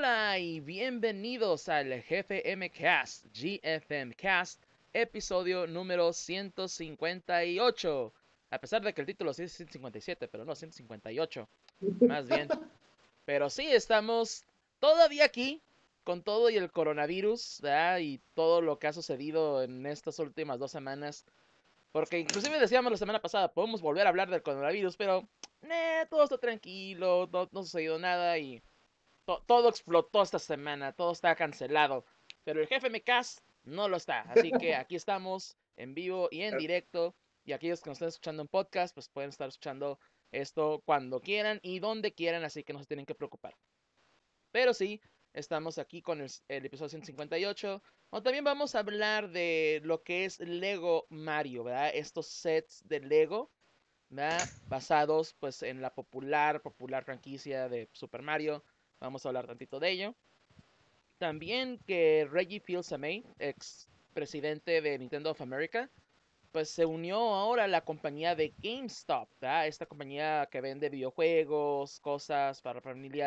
Hola y bienvenidos al GFM Cast, GFM Cast, episodio número 158. A pesar de que el título sí es 157, pero no, 158, más bien. Pero sí, estamos todavía aquí con todo y el coronavirus, ¿verdad? Y todo lo que ha sucedido en estas últimas 2 semanas. Porque inclusive decíamos la semana pasada, podemos volver a hablar del coronavirus, pero todo está tranquilo, no ha sucedido nada y todo explotó esta semana, todo está cancelado. Pero el jefe MCAS no lo está. Así que aquí estamos en vivo y en directo. Y aquellos que nos están escuchando en podcast, pues pueden estar escuchando esto cuando quieran y donde quieran, así que no se tienen que preocupar. Pero sí, estamos aquí con el episodio 158. O también vamos a hablar de lo que es Lego Mario, ¿verdad? Estos sets de Lego, ¿verdad? Basados pues en la popular franquicia de Super Mario. Vamos a hablar tantito de ello. También que Reggie Fils-Aimé, ex presidente de Nintendo of America, pues se unió ahora a la compañía de GameStop, ¿verdad? Esta compañía que vende videojuegos, cosas para la familia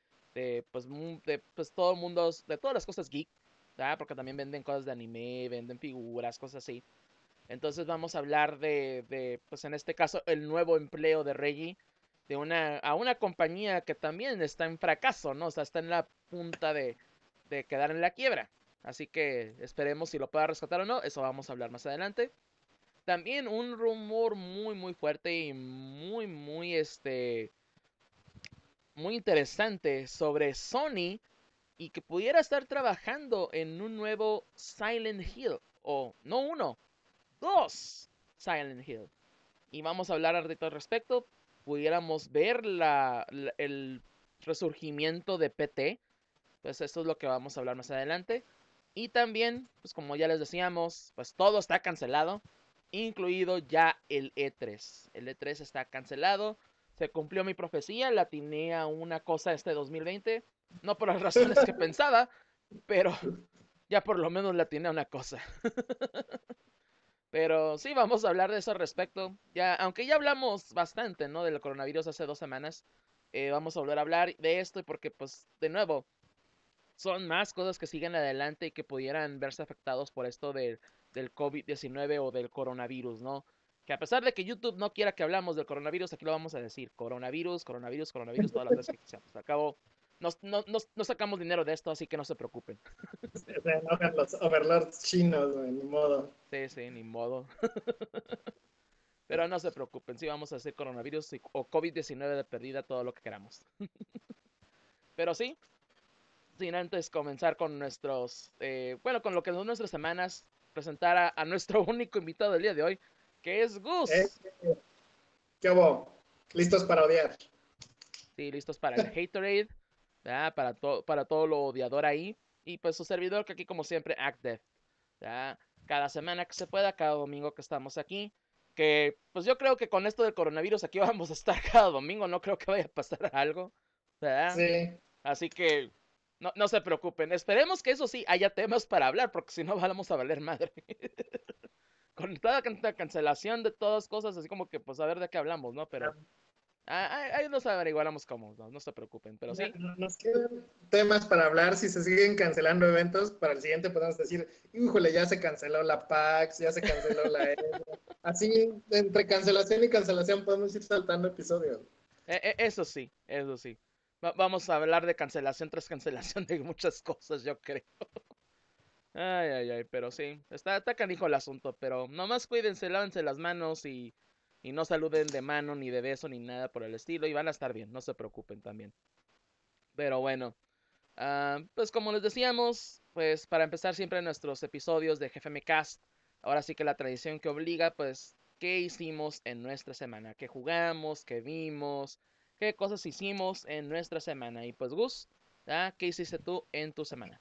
de todo el mundo, de todas las cosas geek, ¿verdad? Porque también venden cosas de anime, venden figuras, cosas así. Entonces vamos a hablar pues en este caso, el nuevo empleo de Reggie a una compañía que también está en fracaso, ¿no? O sea, está en la punta de quedar en la quiebra. Así que esperemos si lo pueda rescatar o no, eso vamos a hablar más adelante. También un rumor muy fuerte y muy interesante sobre Sony y que pudiera estar trabajando en un nuevo Silent Hill. O no uno, dos Silent Hill. Y vamos a hablar ahorita al respecto. Pudiéramos ver el resurgimiento de PT. Pues esto es lo que vamos a hablar más adelante. Y también, pues como ya les decíamos, pues todo está cancelado, incluido ya el E3. El E3 está cancelado. Se cumplió mi profecía, la atiné a una cosa este 2020. No por las razones que pensaba, pero ya por lo menos la atiné a una cosa. Pero sí, vamos a hablar de eso al respecto. Ya, aunque ya hablamos bastante, ¿no? Del coronavirus hace 2 semanas. Vamos a volver a hablar de esto porque, pues, de nuevo, son más cosas que siguen adelante y que pudieran verse afectados por esto del COVID-19 o del coronavirus, ¿no? Que a pesar de que YouTube no quiera que hablamos del coronavirus, aquí lo vamos a decir. Coronavirus, coronavirus, coronavirus, todas las veces que quisiéramos. Al cabo, no sacamos dinero de esto, así que no se preocupen. Se enojan los overlords chinos, güey, ni modo. Sí, sí, ni modo. Pero no se preocupen, sí vamos a hacer coronavirus o COVID-19 de perdida, todo lo que queramos. Pero sí, sin antes comenzar con bueno, con lo que son nuestras semanas, presentar a nuestro único invitado del día de hoy, que es ¿Eh? Gus. ¿Qué hubo? ¿Listos para odiar? Sí, listos para el Haterade, ¿verdad? Para todo lo odiador ahí. Y pues su servidor, que aquí como siempre, ActDev, ¿verdad? Cada semana que se pueda, cada domingo que estamos aquí. Que pues yo creo que con esto del coronavirus aquí vamos a estar cada domingo, no creo que vaya a pasar algo, ¿verdad? Sí. Así que no se preocupen. Esperemos que eso sí haya temas para hablar, porque si no vamos a valer madre. Con toda tanta cancelación de todas cosas, así como que pues a ver de qué hablamos, ¿no? Pero ahí nos averiguaremos cómo, no se preocupen. Pero sí, Nos quedan temas para hablar. Si se siguen cancelando eventos, para el siguiente podemos decir, híjole, ya se canceló la PAX, ya se canceló la Evo. Así, entre cancelación y cancelación podemos ir saltando episodios. eso sí, eso sí. Vamos a hablar de cancelación tras cancelación de muchas cosas, yo creo. Ay, pero sí, está canijo el asunto, pero nomás cuídense, lávense las manos y no saluden de mano, ni de beso, ni nada por el estilo, y van a estar bien, no se preocupen también. Pero bueno, pues como les decíamos, pues para empezar siempre nuestros episodios de GFM Cast, ahora sí que la tradición que obliga, pues, ¿qué hicimos en nuestra semana? ¿Qué jugamos? ¿Qué vimos? ¿Qué cosas hicimos en nuestra semana? Y pues, Gus, ¿qué hiciste tú en tu semana?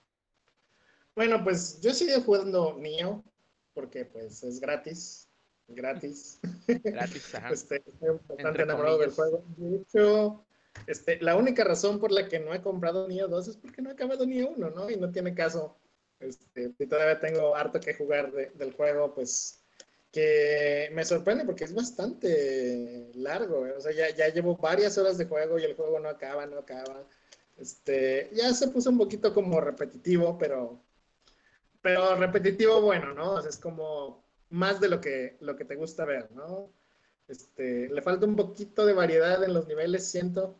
Bueno, pues yo sigo jugando Nioh, porque pues es gratis. Gratis. Gratis, ajá, Estoy bastante entre enamorado del comillas. juego. De hecho, la única razón por la que no he comprado Nioh 2 es porque no he acabado Nioh 1, ¿no? Y no tiene caso. Si todavía tengo harto que jugar del juego, pues que me sorprende porque es bastante largo. O sea, ya llevo varias horas de juego y el juego no acaba, no acaba. Ya se puso un poquito como repetitivo, pero repetitivo bueno, ¿no? O sea, es como más de lo que te gusta ver, ¿no? Le falta un poquito de variedad en los niveles, siento,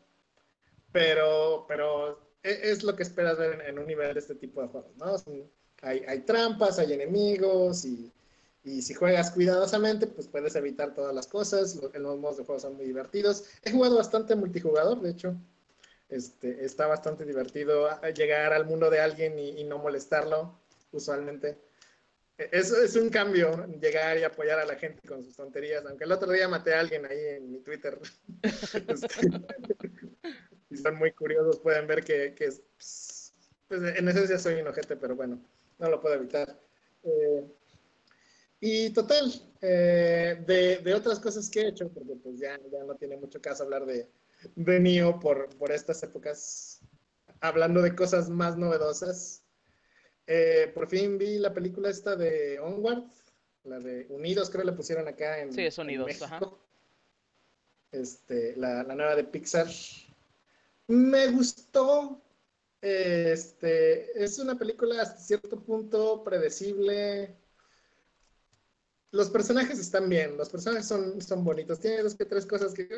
pero es lo que esperas ver en un nivel de este tipo de juegos, ¿no? Hay trampas, hay enemigos y si juegas cuidadosamente, pues puedes evitar todas las cosas. Los modos de juego son muy divertidos. He jugado bastante multijugador, de hecho. Está bastante divertido llegar al mundo de alguien y no molestarlo, usualmente. Eso es un cambio, llegar y apoyar a la gente con sus tonterías. Aunque el otro día maté a alguien ahí en mi Twitter. Este, si están muy curiosos, pueden ver que pues, en esencia soy un ojete, pero bueno, no lo puedo evitar. Eh, y total, de otras cosas que he hecho, porque pues ya no tiene mucho caso hablar de Nioh por estas épocas, hablando de cosas más novedosas. Por fin vi la película esta de Onward, la de Unidos, creo que le pusieron acá Sí, en sonidos, ajá. México, la nueva de Pixar. Me gustó. Es una película hasta cierto punto predecible. Los personajes están bien, los personajes son bonitos. Tiene dos que tres cosas que...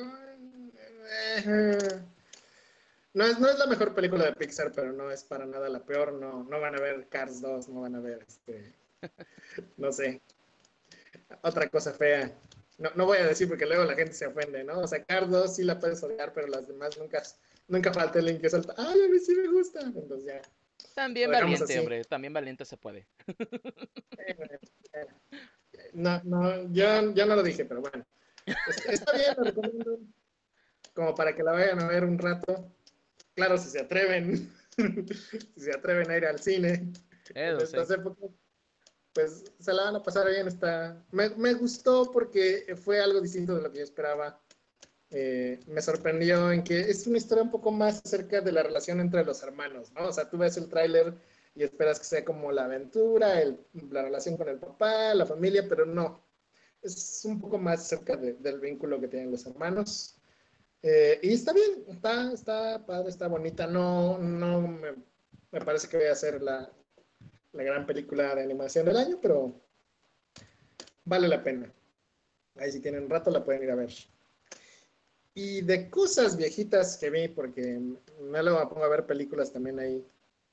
no es la mejor película de Pixar, pero no es para nada la peor. No van a ver Cars 2, no van a ver, no sé, otra cosa fea. No voy a decir porque luego la gente se ofende, ¿no? O sea, Cars 2 sí la puedes odiar, pero las demás nunca falta el link que salta. ¡Ay, a mí sí me gusta! Entonces ya, lo También dejamos valiente, así. hombre. También valiente se puede. Eh, no, yo no lo dije, pero bueno. Está bien, lo recomiendo, como para que la vayan a ver un rato. Claro, si se atreven, si se atreven a ir al cine en Eso sí. estas épocas, pues se la van a pasar bien. Me gustó porque fue algo distinto de lo que yo esperaba. Me sorprendió en que es una historia un poco más acerca de la relación entre los hermanos, ¿no? O sea, tú ves el tráiler y esperas que sea como la aventura, la relación con el papá, la familia, pero no. Es un poco más cerca del vínculo que tienen los hermanos. Y está bien, está padre, está bonita. No me parece que vaya a ser la gran película de animación del año, pero vale la pena. Ahí si tienen rato la pueden ir a ver. Y de cosas viejitas que vi, porque me lo pongo a ver películas también ahí.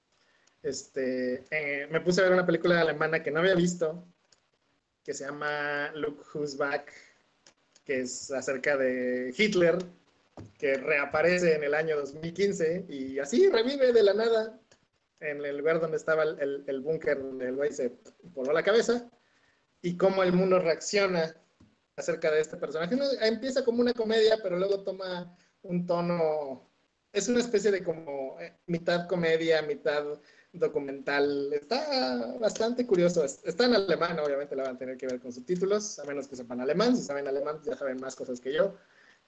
Me puse a ver una película alemana que no había visto, que se llama Look Who's Back, que es acerca de Hitler, que reaparece en el año 2015 y así revive de la nada en el lugar donde estaba el búnker donde el güey se voló la cabeza y cómo el mundo reacciona acerca de este personaje. No, empieza como una comedia, pero luego toma un tono, es una especie de como mitad comedia, mitad documental. Está bastante curioso. Está en alemán, obviamente la van a tener que ver con subtítulos, a menos que sepan alemán. Si saben alemán, ya saben más cosas que yo.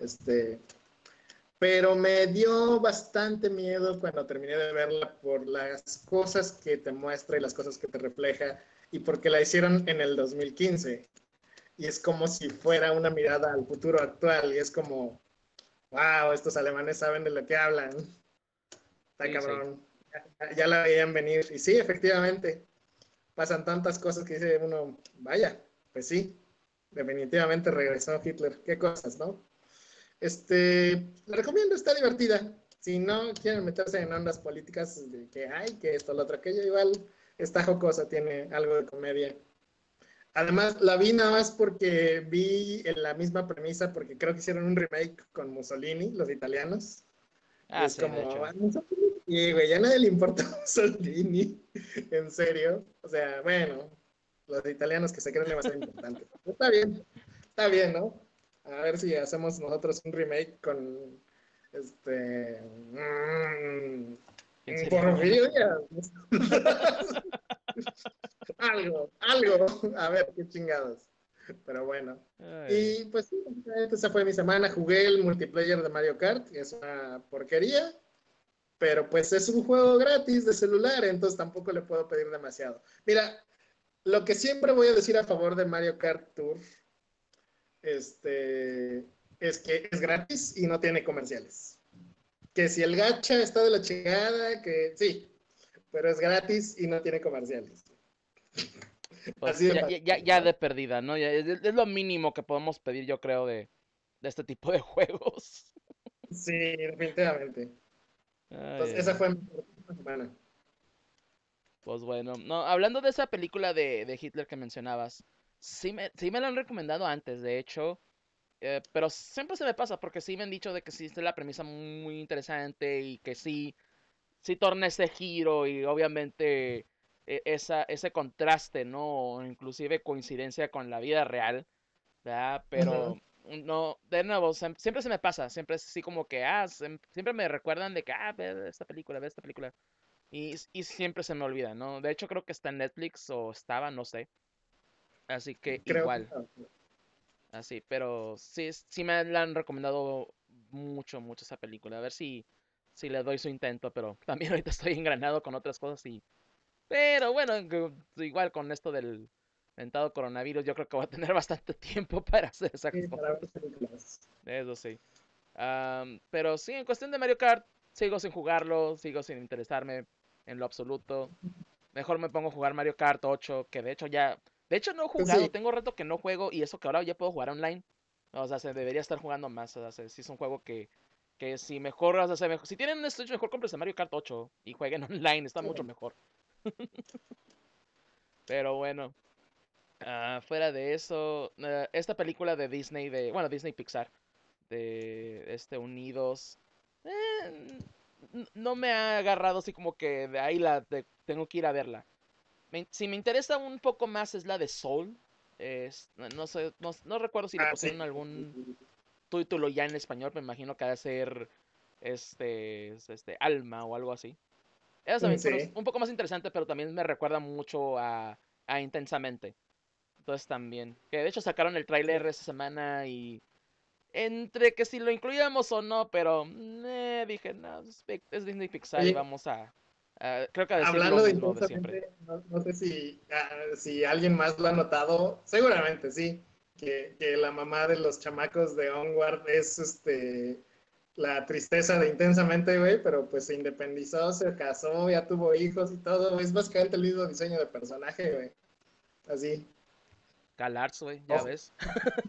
Pero me dio bastante miedo cuando terminé de verla por las cosas que te muestra y las cosas que te refleja y porque la hicieron en el 2015 y es como si fuera una mirada al futuro actual y es como, wow, estos alemanes saben de lo que hablan, está Sí, sí. cabrón, ya la veían venir y sí, efectivamente, pasan tantas cosas que dice uno, vaya, pues sí, definitivamente regresó Hitler, qué cosas, ¿no? La recomiendo, está divertida. Si no quieren meterse en ondas políticas de que hay, que esto, lo otro, aquello, igual está jocosa, tiene algo de comedia. Además, la vi nada más porque vi en la misma premisa, porque creo que hicieron un remake con Mussolini, los italianos. Y Ah, es sí, de como, hecho. y güey, ya a nadie le importa Mussolini, en serio. O sea, bueno, los italianos que se creen demasiado importantes. Está bien, ¿no? A ver si hacemos nosotros un remake con este. ¿Quién sería bueno? Porfirio Díaz. Algo. A ver, qué chingados. Pero bueno. Ay, Y pues sí, esa fue mi semana. Jugué el multiplayer de Mario Kart, que es una porquería, pero pues es un juego gratis de celular, entonces tampoco le puedo pedir demasiado. Mira, lo que siempre voy a decir a favor de Mario Kart Tour, este, es que es gratis y no tiene comerciales. que si el gacha está de la chingada, que sí, pero es gratis y no tiene comerciales. Pues Así de fácil, ya ¿no? de perdida, ¿no? Ya es lo mínimo que podemos pedir, yo creo, de este tipo de juegos. Sí, definitivamente. Ay, Entonces, ay, esa ay. fue mi semana. Pues bueno, no, hablando de esa película de Hitler que mencionabas, sí me la han recomendado antes, de hecho, pero siempre se me pasa porque sí me han dicho de que sí es la premisa muy interesante y que sí torna ese giro y obviamente ese contraste, ¿no? Inclusive coincidencia con la vida real, ¿verdad? Ujú. Pero no, de nuevo, siempre se me pasa, siempre es así como que, siempre me recuerdan de que, ve esta película. Y siempre se me olvida, ¿no? De hecho, creo que está en Netflix o estaba, no sé. Así que Creo que igual, así. Pero sí me la han recomendado mucho esa película. A ver si le doy su intento, pero también ahorita estoy engranado con otras cosas y... Pero bueno, igual con esto del mentado coronavirus, yo creo que voy a tener bastante tiempo para hacer esas sí, para ver cosas. películas. Eso sí. Pero sí, en cuestión de Mario Kart, sigo sin jugarlo, sigo sin interesarme en lo absoluto. Mejor me pongo a jugar Mario Kart 8, que de hecho de hecho no he Pues jugado, sí, tengo rato que no juego y eso que ahora ya puedo jugar online. O sea, se debería estar jugando más, o sea, si es un juego que si mejor, o sea, si tienen un Switch mejor cómprense Mario Kart 8 y jueguen online, está mucho sí. mejor. Pero bueno, fuera de eso, esta película de Disney, bueno, Disney Pixar, de Unidos, no me ha agarrado así como que de ahí tengo que ir a verla. Si me interesa un poco más es la de Soul. No sé, no recuerdo si le Ah, sí. pusieron algún título ya en español, me imagino que ha de ser Alma o algo así. Esa también creo es Sí. un poco más interesante, pero también me recuerda mucho a Intensamente. Entonces también. Que de hecho sacaron el tráiler esta semana y entre que si lo incluíamos o no, pero dije, no, es Disney Pixar y Oye, vamos creo que a decir lo hablando de mismo de siempre. intensamente, no sé si alguien más lo ha notado, seguramente sí, que la mamá de los chamacos de Onward es la tristeza de intensamente, güey, pero pues se independizó, se casó, ya tuvo hijos y todo, es básicamente el mismo diseño de personaje, güey, así. Calarz, güey, ya Ojo. ves.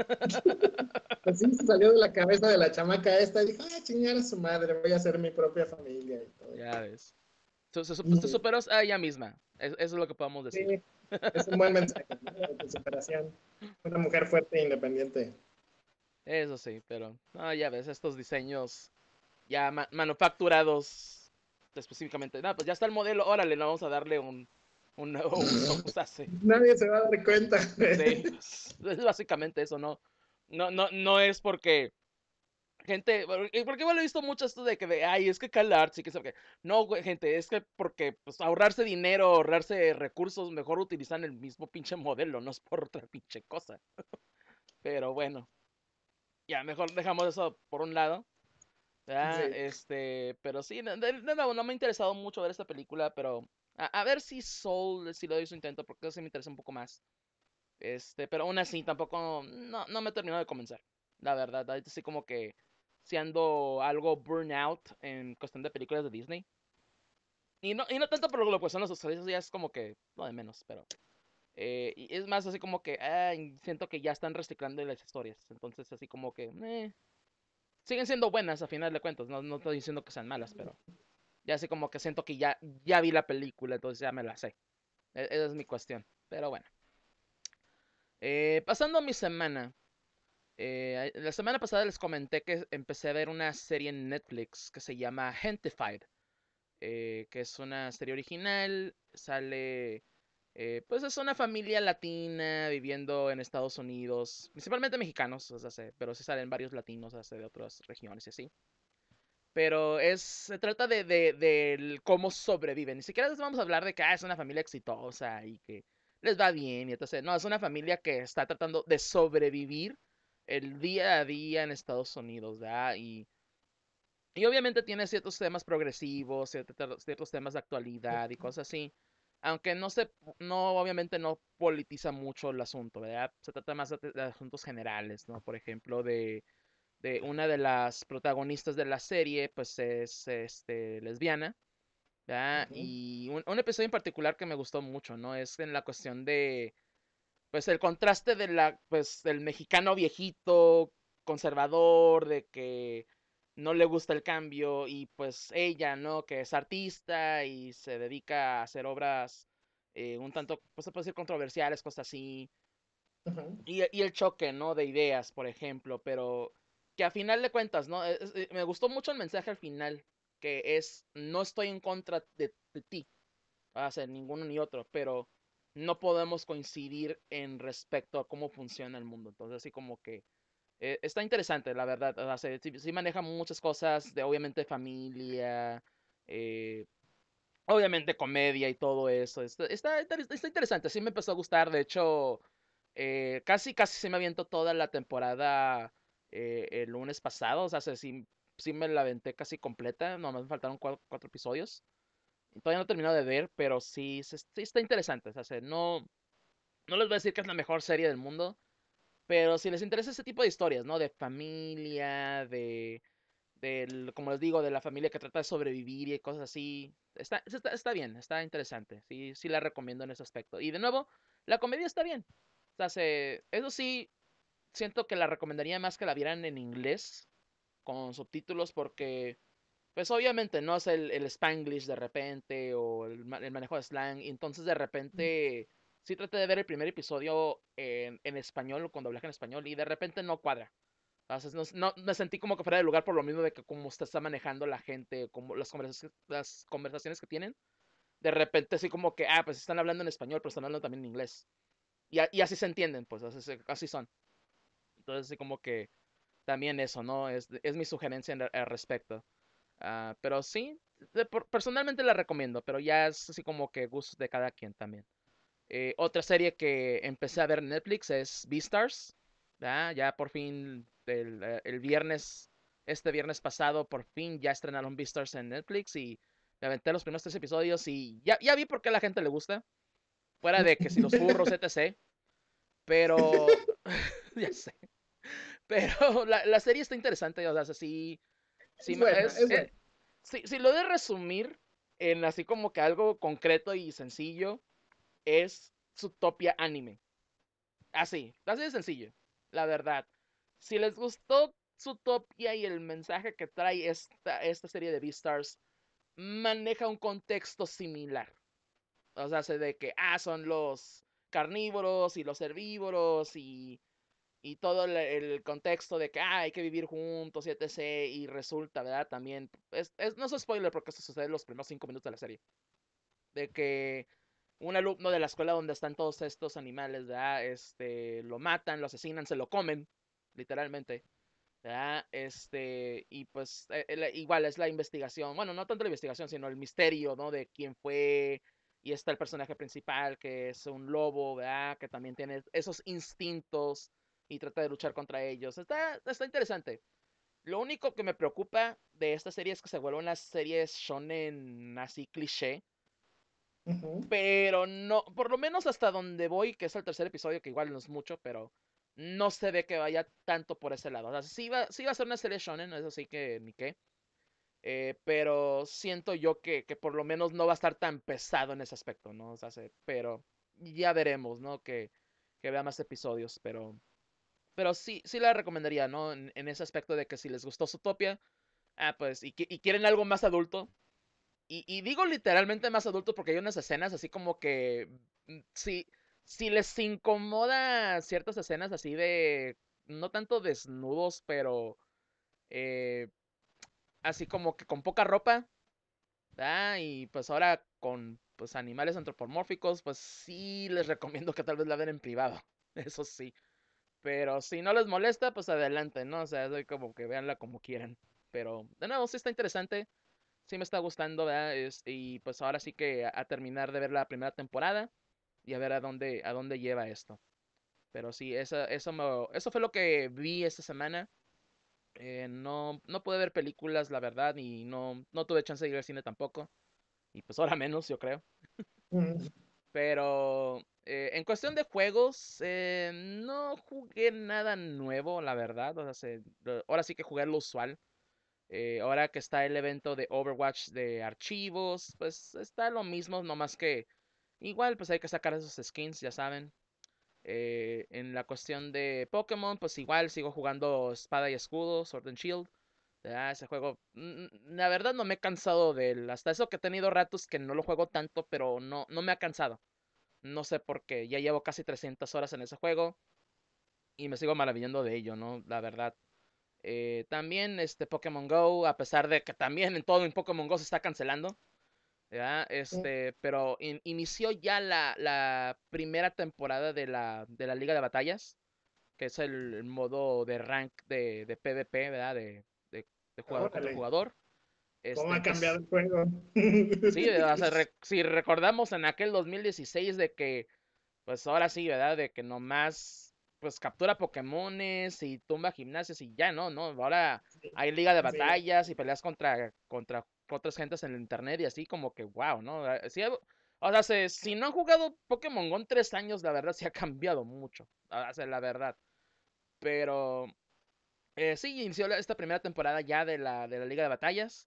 Así se salió de la cabeza de la chamaca esta y dijo, ah, chingar a su madre, voy a hacer mi propia familia y todo. Ya ves. Se Y, superó a ella misma. Eso es lo que podemos decir. sí, es un buen mensaje, ¿no? De superación. Una mujer fuerte e independiente. Eso sí, pero no, ya ves, estos diseños ya manufacturados específicamente. No, pues ya está el modelo, órale, no vamos a darle un nuevo uso. Pues así. Nadie se va a dar cuenta. Sí, es básicamente eso, ¿no? No es porque gente, porque igual he visto mucho esto ay, es que CalArts y que sabe que. No, güey, gente, es que porque pues, ahorrarse dinero, ahorrarse recursos, mejor utilizan el mismo pinche modelo, no es por otra pinche cosa. Pero bueno, ya, mejor dejamos eso por un lado. ¿Verdad? Sí. Pero sí, de nuevo, no me ha interesado mucho ver esta película, pero a ver si Soul, si lo doy su intento, porque eso sí me interesa un poco más. Pero aún así, tampoco, no me terminó de convencer. La verdad, ahorita sí como que si ando algo burnout en cuestión de películas de Disney. Y no tanto por lo que son los socialistas, ya es como que lo de menos, pero y es más así como que siento que ya están reciclando las historias. Entonces, así como que siguen siendo buenas a final de cuentas. No estoy diciendo que sean malas, pero ya así como que siento que ya vi la película, entonces ya me la sé. Esa es mi cuestión. Pero bueno. Pasando a mi semana. La semana pasada les comenté que empecé a ver una serie en Netflix que se llama Gentified, que es una serie original, sale, pues es una familia latina viviendo en Estados Unidos, principalmente mexicanos, o sea, pero sí salen varios latinos, o sea, de otras regiones y así. Pero se trata del cómo sobreviven. Ni siquiera les vamos a hablar de que es una familia exitosa y que les va bien y entonces, no, es una familia que está tratando de sobrevivir el día a día en Estados Unidos, ¿verdad? Y obviamente tiene ciertos temas progresivos, ciertos temas de actualidad y cosas así. Aunque obviamente no politiza mucho el asunto, ¿verdad? Se trata más de asuntos generales, ¿no? Por ejemplo, de una de las protagonistas de la serie, pues es lesbiana, ¿verdad? Ujú, Y un episodio en particular que me gustó mucho, ¿no? Es en la cuestión de, pues el contraste de pues del mexicano viejito, conservador, de que no le gusta el cambio y pues ella, ¿no? Que es artista y se dedica a hacer obras un tanto, pues se puede decir controversiales, cosas así. ujú, Y el choque, ¿no? De ideas, por ejemplo, pero que a final de cuentas, ¿no? Me gustó mucho el mensaje al final, que es, no estoy en contra de ti, va a ser ninguno ni otro, pero no podemos coincidir en respecto a cómo funciona el mundo. Entonces, así como que está interesante, la verdad. O sea, sí maneja muchas cosas de, obviamente, familia, eh, obviamente, comedia y todo eso. Está interesante, sí me empezó a gustar. De hecho, casi se me aviento toda la temporada el lunes pasado. O sea, sí me la aventé casi completa. Nomás me faltaron cuatro episodios. Todavía no he terminado de ver, pero sí, sí está interesante. O sea, no les voy a decir que es la mejor serie del mundo, pero si les interesa ese tipo de historias, ¿no? De familia, como les digo, de la familia que trata de sobrevivir y cosas así, está bien, está interesante. Sí, sí la recomiendo en ese aspecto. Y de nuevo, la comedia está bien. O sea, eso sí, siento que la recomendaría más que la vieran en inglés, con subtítulos, porque pues obviamente no es el Spanglish de repente o el manejo de slang. Y entonces de repente sí traté de ver el primer episodio en español, con doblaje en español, y de repente no cuadra. Entonces me sentí como que fuera de lugar por lo mismo de que como está manejando la gente, como las conversaciones que tienen. De repente así como que, pues están hablando en español, pero están hablando también en inglés. Y así se entienden, pues así son. Entonces así como que también eso, ¿no? Es mi sugerencia al respecto. Pero sí, personalmente la recomiendo, pero ya es así como que gustos de cada quien también. Otra serie que empecé a ver en Netflix es Beastars. Ya por fin, el viernes, este viernes pasado, por fin ya estrenaron Beastars en Netflix y me aventé los primeros tres episodios y ya vi por qué a la gente le gusta. Fuera de que si los furros, etc. Pero, ya sé. Pero la serie está interesante, o sea, sí, Es sí, buena, es buena. si lo de resumir en así como que algo concreto y sencillo, es Zootopia anime. Así de sencillo, la verdad. Si les gustó Zootopia y el mensaje que trae esta serie de Beastars, maneja un contexto similar. O sea, se de que, son los carnívoros y los herbívoros y todo el contexto de que hay que vivir juntos y etc. Y resulta, ¿verdad? También, no es spoiler porque esto sucede en los primeros 5 minutos de la serie. De que un alumno de la escuela donde están todos estos animales, ¿verdad? Lo matan, lo asesinan, se lo comen, literalmente, ¿verdad? Y pues igual es la investigación, bueno, no tanto la investigación, sino el misterio, ¿no? De quién fue, y está el personaje principal, que es un lobo, ¿verdad? Que también tiene esos instintos y trata de luchar contra ellos. Está interesante. Lo único que me preocupa de esta serie es que se vuelve una serie shonen así cliché, Ujú. pero no, por lo menos hasta donde voy, que es el tercer episodio, que igual no es mucho, pero no se ve que vaya tanto por ese lado. O sea, sí va a ser una serie shonen, eso sí que ni qué. Pero siento yo que por lo menos no va a estar tan pesado en ese aspecto, ¿no? O sea, pero ya veremos, ¿no? Que vea más episodios, pero sí la recomendaría, ¿no? En ese aspecto de que si les gustó Zootopia, pues, y quieren algo más adulto, y digo literalmente más adulto porque hay unas escenas así como que si les incomoda ciertas escenas así de no tanto desnudos, pero eh, así como que con poca ropa, y pues ahora con pues animales antropomórficos, pues sí les recomiendo que tal vez la vean en privado, eso sí. Pero si no les molesta, pues adelante, ¿no? O sea, es como que véanla como quieran. Pero de nuevo, sí está interesante, sí me está gustando, ¿verdad? Y pues ahora sí que a terminar de ver la primera temporada y a ver a dónde lleva esto. Pero sí, eso fue lo que vi esta semana. No pude ver películas, la verdad, y no tuve chance de ir al cine tampoco. Y pues ahora menos, yo creo. Mm. Pero En cuestión de juegos, no jugué nada nuevo, la verdad. O sea, ahora sí que jugué lo usual. Ahora que está el evento de Overwatch de archivos, pues está lo mismo, nomás que igual pues hay que sacar esos skins, ya saben. En la cuestión de Pokémon, pues igual sigo jugando Espada y Escudo, Sword and Shield. Ese juego, la verdad no me he cansado de él. Hasta eso que he tenido ratos que no lo juego tanto, pero no me ha cansado. No sé por qué. Ya llevo casi 300 horas en ese juego y me sigo maravillando de ello, ¿no? La verdad. También este Pokémon Go, a pesar de que también en todo en Pokémon Go se está cancelando. ¿Ya? Pero inició ya la primera temporada de la Liga de Batallas, que es el modo de rank de PvP, ¿verdad? De jugador contra Órale, jugador. ¿cómo ha cambiado Pues el juego? sí, o sea, si recordamos en aquel 2016 de que, pues ahora sí, ¿verdad? De que nomás, pues captura Pokémones y tumba gimnasios y ya, ¿no? Ahora hay liga de Sí, batallas y peleas contra otras gentes en el internet y así como que, wow, ¿no? Sí, o sea, si no han jugado Pokémon Go en 3 años, la verdad sí ha cambiado mucho, o sea, la verdad. Pero sí, inició esta primera temporada ya de la liga de batallas.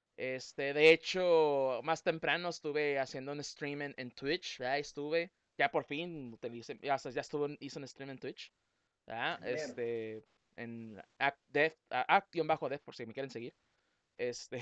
De hecho, más temprano estuve haciendo un stream en Twitch, ¿verdad? Ya por fin, ya estuve, hice un stream en Twitch, ¿verdad? bien. En Act-Dev, por si me quieren seguir. Este,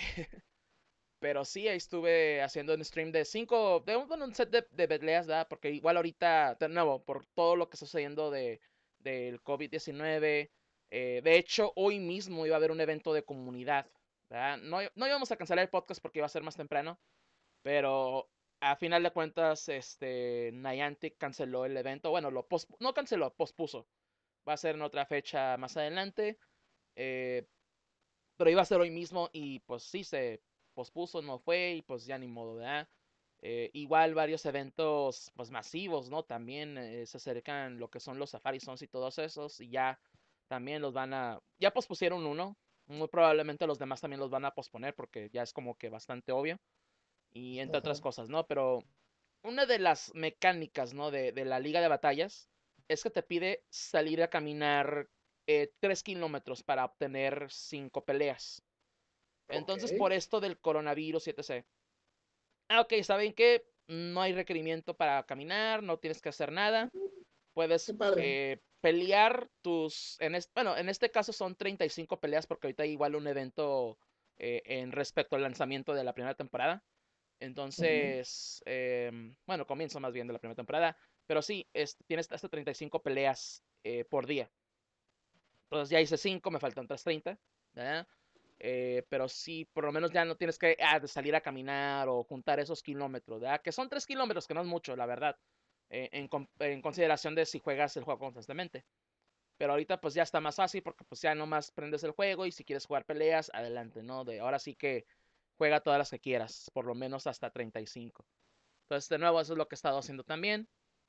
pero sí, ahí estuve haciendo un stream bueno, un set de peleas, ¿verdad? Porque igual ahorita, de nuevo, por todo lo que está sucediendo del COVID-19, de hecho, hoy mismo iba a haber un evento de comunidad, ¿verdad? No íbamos a cancelar el podcast porque iba a ser más temprano, pero a final de cuentas, Niantic canceló el evento. Bueno, no canceló, pospuso. Va a ser en otra fecha más adelante. eh, pero iba a ser hoy mismo y pues sí se pospuso, no fue y pues ya ni modo, ¿verdad? Igual varios eventos pues masivos, ¿no? También se acercan lo que son los Safari Zones y todos esos y ya también ya pospusieron uno, muy probablemente los demás también los van a posponer porque ya es como que bastante obvio y entre otras Ajá. cosas, ¿no? Pero una de las mecánicas, ¿no? De la liga de batallas es que te pide salir a caminar 3 kilómetros para obtener 5 peleas. Ok, Entonces, por esto del coronavirus y etc. Ok, ¿saben qué? No hay requerimiento para caminar, no tienes que hacer nada. qué Puedes padre. pelear bueno, en este caso son 35 peleas porque ahorita hay igual un evento en respecto al lanzamiento de la primera temporada. Ujú. Entonces, bueno, comienzo más bien de la primera temporada. Pero sí, tienes hasta 35 peleas por día. Entonces ya hice 5, me faltan otras 30, ¿verdad? Pero sí, por lo menos ya no tienes que salir a caminar o juntar esos kilómetros, ¿verdad? Que son 3 kilómetros, que no es mucho, la verdad, en consideración de si juegas el juego constantemente. Pero ahorita pues ya está más fácil porque pues ya nomás prendes el juego y si quieres jugar peleas, adelante, ¿no? Ahora sí que juega todas las que quieras, por lo menos hasta 35. Entonces, de nuevo, eso es lo que he estado haciendo también.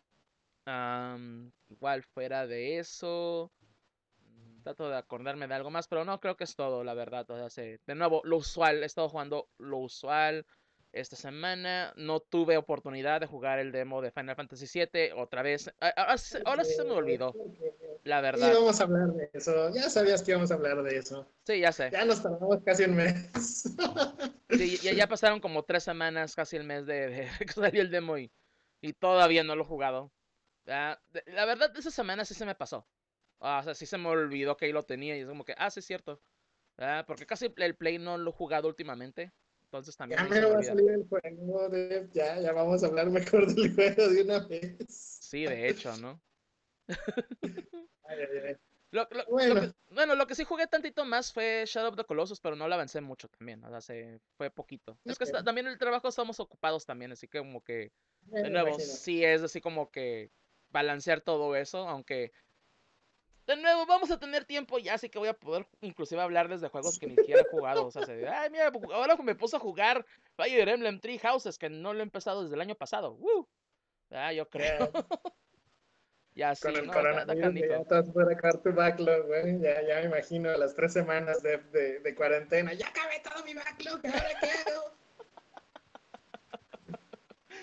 Igual fuera de eso. Trato de acordarme de algo más, pero no creo que es todo, la verdad. O sea, de nuevo, lo usual. He estado jugando lo usual esta semana. No tuve oportunidad de jugar el demo de Final Fantasy VII otra vez. Ahora sí se me olvidó, la Sí, verdad. vamos a hablar de eso. Ya sabías que íbamos a hablar de eso. Sí, ya sé. Ya nos tardamos casi un mes. Sí, ya pasaron como 3 semanas, casi el mes de que salió el demo y todavía no lo he jugado. La verdad, esa semana sí se me pasó. O sea, sí se me olvidó que ahí lo tenía y es como que, sí es cierto. Porque casi el Play no lo he jugado últimamente. Entonces también Ya ahí me se me va a olvida. salir el juego, ya vamos a hablar mejor del juego de una vez. Sí, de hecho, ¿no? Ay, ay, ay. Lo que, Bueno, bueno, lo que sí jugué tantito más fue Shadow of the Colossus, pero no lo avancé mucho también. O sea, fue poquito. Es que ok, también el trabajo estamos ocupados también, así que como que, de me nuevo, imagino. sí es así como que balancear todo eso, aunque, de nuevo, vamos a tener tiempo ya, así que voy a poder inclusive hablarles de juegos que ni siquiera he jugado. O sea, ay, mira, ahora me puse a jugar Fire Emblem Three Houses, que no lo he empezado desde el año pasado. Yo creo. Ya, Ya con sí, el no, está coronavirus que ya canijo. estás por acabar tu backlog, güey. Ya me imagino las 3 semanas de cuarentena. Ya acabé todo mi backlog, ¿ahora qué hago?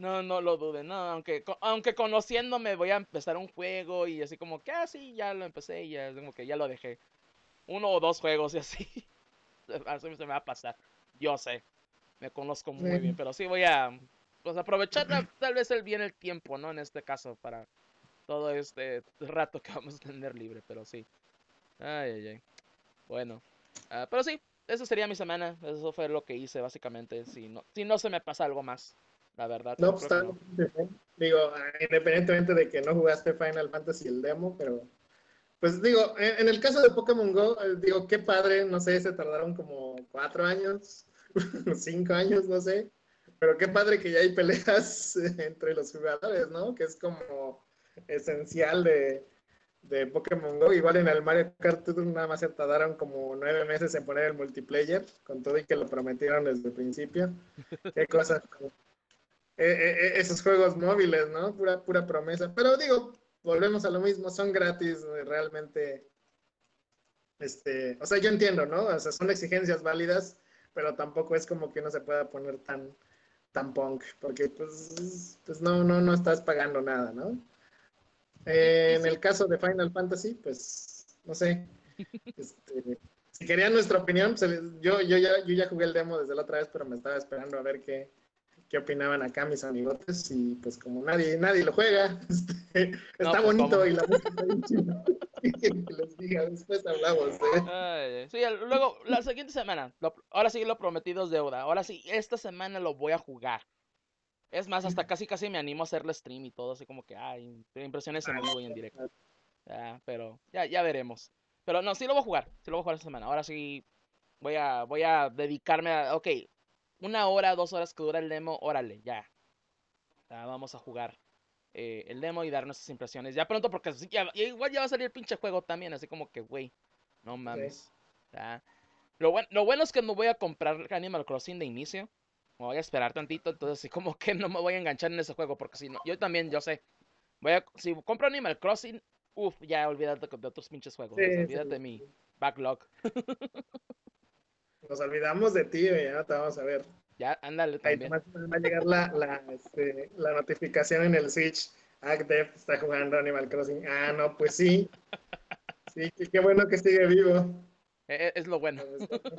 No, no lo duden, no, aunque conociéndome voy a empezar un juego y así como que, sí, ya lo empecé y ya, como que ya lo dejé. Uno o dos juegos y así, así se me va a pasar. Yo sé, me conozco muy Eh, bien, pero sí voy a, pues, aprovechar tal vez bien el tiempo, ¿no? En este caso, para todo este rato que vamos a tener libre, pero sí. Ay, ay, ay. Bueno, pero sí, eso sería mi semana. Eso fue lo que hice básicamente. Si no se me pasa algo más, la verdad, no, pero pues creo que está no. bien. Digo, independientemente de que no jugaste Final Fantasy el demo, pero pues digo, en el caso de Pokémon Go, digo, qué padre, no sé, se tardaron como 4 años, 5 años, no sé, pero qué padre que ya hay peleas entre los jugadores, ¿no? Que es como esencial de Pokémon Go. Igual en el Mario Kart Tour nada más se tardaron como 9 meses en poner el multiplayer, con todo y que lo prometieron desde el principio. Qué cosas, esos juegos móviles, ¿no? Pura, pura promesa. Pero digo, volvemos a lo mismo, son gratis, realmente, o sea, yo entiendo, ¿no? O sea, son exigencias válidas, pero tampoco es como que uno se pueda poner tan punk, porque pues no estás pagando nada, ¿no? Y En el sí, caso de Final Fantasy, pues, no sé, si querían nuestra opinión, pues, yo ya jugué el demo desde la otra vez, pero me estaba esperando a ver qué opinaban acá mis amigotes y pues como nadie lo juega, no, está pues bonito cómo. y la música está bien chida. Que les diga, después hablamos, ¿eh? Ay, sí, luego, la siguiente semana, ahora sí lo prometido es deuda. Ahora sí, esta semana lo voy a jugar. Es más, hasta casi casi me animo a hacerle stream y todo, así como que, impresiones en vivo y en directo. Pero ya veremos. Pero no, sí lo voy a jugar esta semana. Ahora sí voy a dedicarme ok, 1 hora, 2 horas que dura el demo, órale, ya. Vamos a jugar el demo y dar nuestras impresiones. Ya pronto, porque igual ya va a salir el pinche juego también, así como que, güey, no Sí. mames. Lo bueno es que no voy a comprar Animal Crossing de inicio. Me voy a esperar tantito, entonces así como que no me voy a enganchar en ese juego, porque si no, yo también, yo sé. Si compro Animal Crossing, ya olvídate de otros pinches juegos. O sea, Sí, olvídate de mi backlog. nos olvidamos de ti, ya no te vamos a ver. Ya, ándale Ahí también. nomás va a llegar la notificación en el Switch. Agdef está jugando Animal Crossing. Ah, no, pues sí. Sí, qué bueno que sigue vivo. Es lo bueno. Pues, bueno,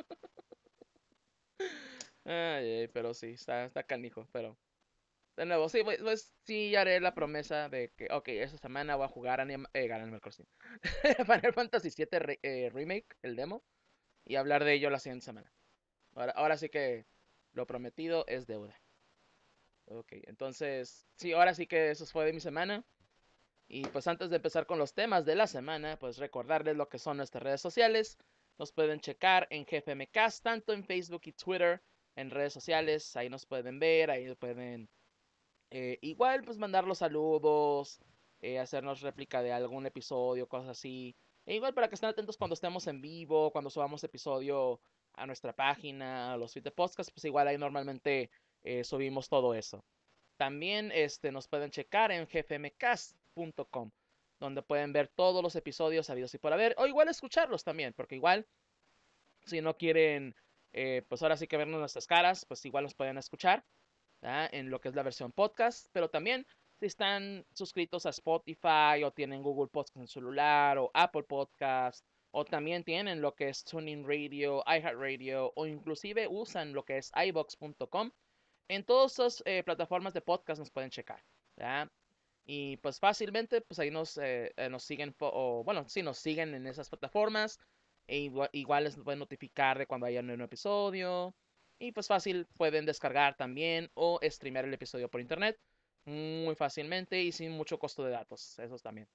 Pero sí, está canijo. Pero, de nuevo, sí, pues sí haré la promesa de que, ok, esta semana voy a jugar Animal Crossing. Final Fantasy VII Remake, el demo, y hablar de ello la siguiente semana. Ahora sí que lo prometido es deuda. Ok, entonces, sí, ahora sí que eso fue de mi semana. Y pues antes de empezar con los temas de la semana, pues recordarles lo que son nuestras redes sociales. Nos pueden checar en GFMcast, tanto en Facebook y Twitter, en redes sociales. Ahí nos pueden ver, ahí pueden igual pues mandar los saludos, hacernos réplica de algún episodio, cosas así. E igual para que estén atentos cuando estemos en vivo, cuando subamos episodio a nuestra página, a los feed de podcast, pues igual ahí normalmente subimos todo eso. También nos pueden checar en gfmcast.com, donde pueden ver todos los episodios habidos y por haber, o igual escucharlos también, porque igual, si no quieren, pues ahora sí que vernos nuestras caras, pues igual nos pueden escuchar, ¿verdad? En lo que es la versión podcast, pero también si están suscritos a Spotify o tienen Google Podcast en celular o Apple Podcast, o también tienen lo que es Tuning Radio, iHeartRadio, o inclusive usan lo que es iBox.com, en todas esas plataformas de podcast nos pueden checar, ¿verdad? Y pues fácilmente, pues ahí nos siguen, o bueno, sí, nos siguen en esas plataformas. Igual les pueden notificar de cuando haya un nuevo episodio. Y pues fácil, pueden descargar también o streamear el episodio por internet. Muy fácilmente y sin mucho costo de datos. Eso también.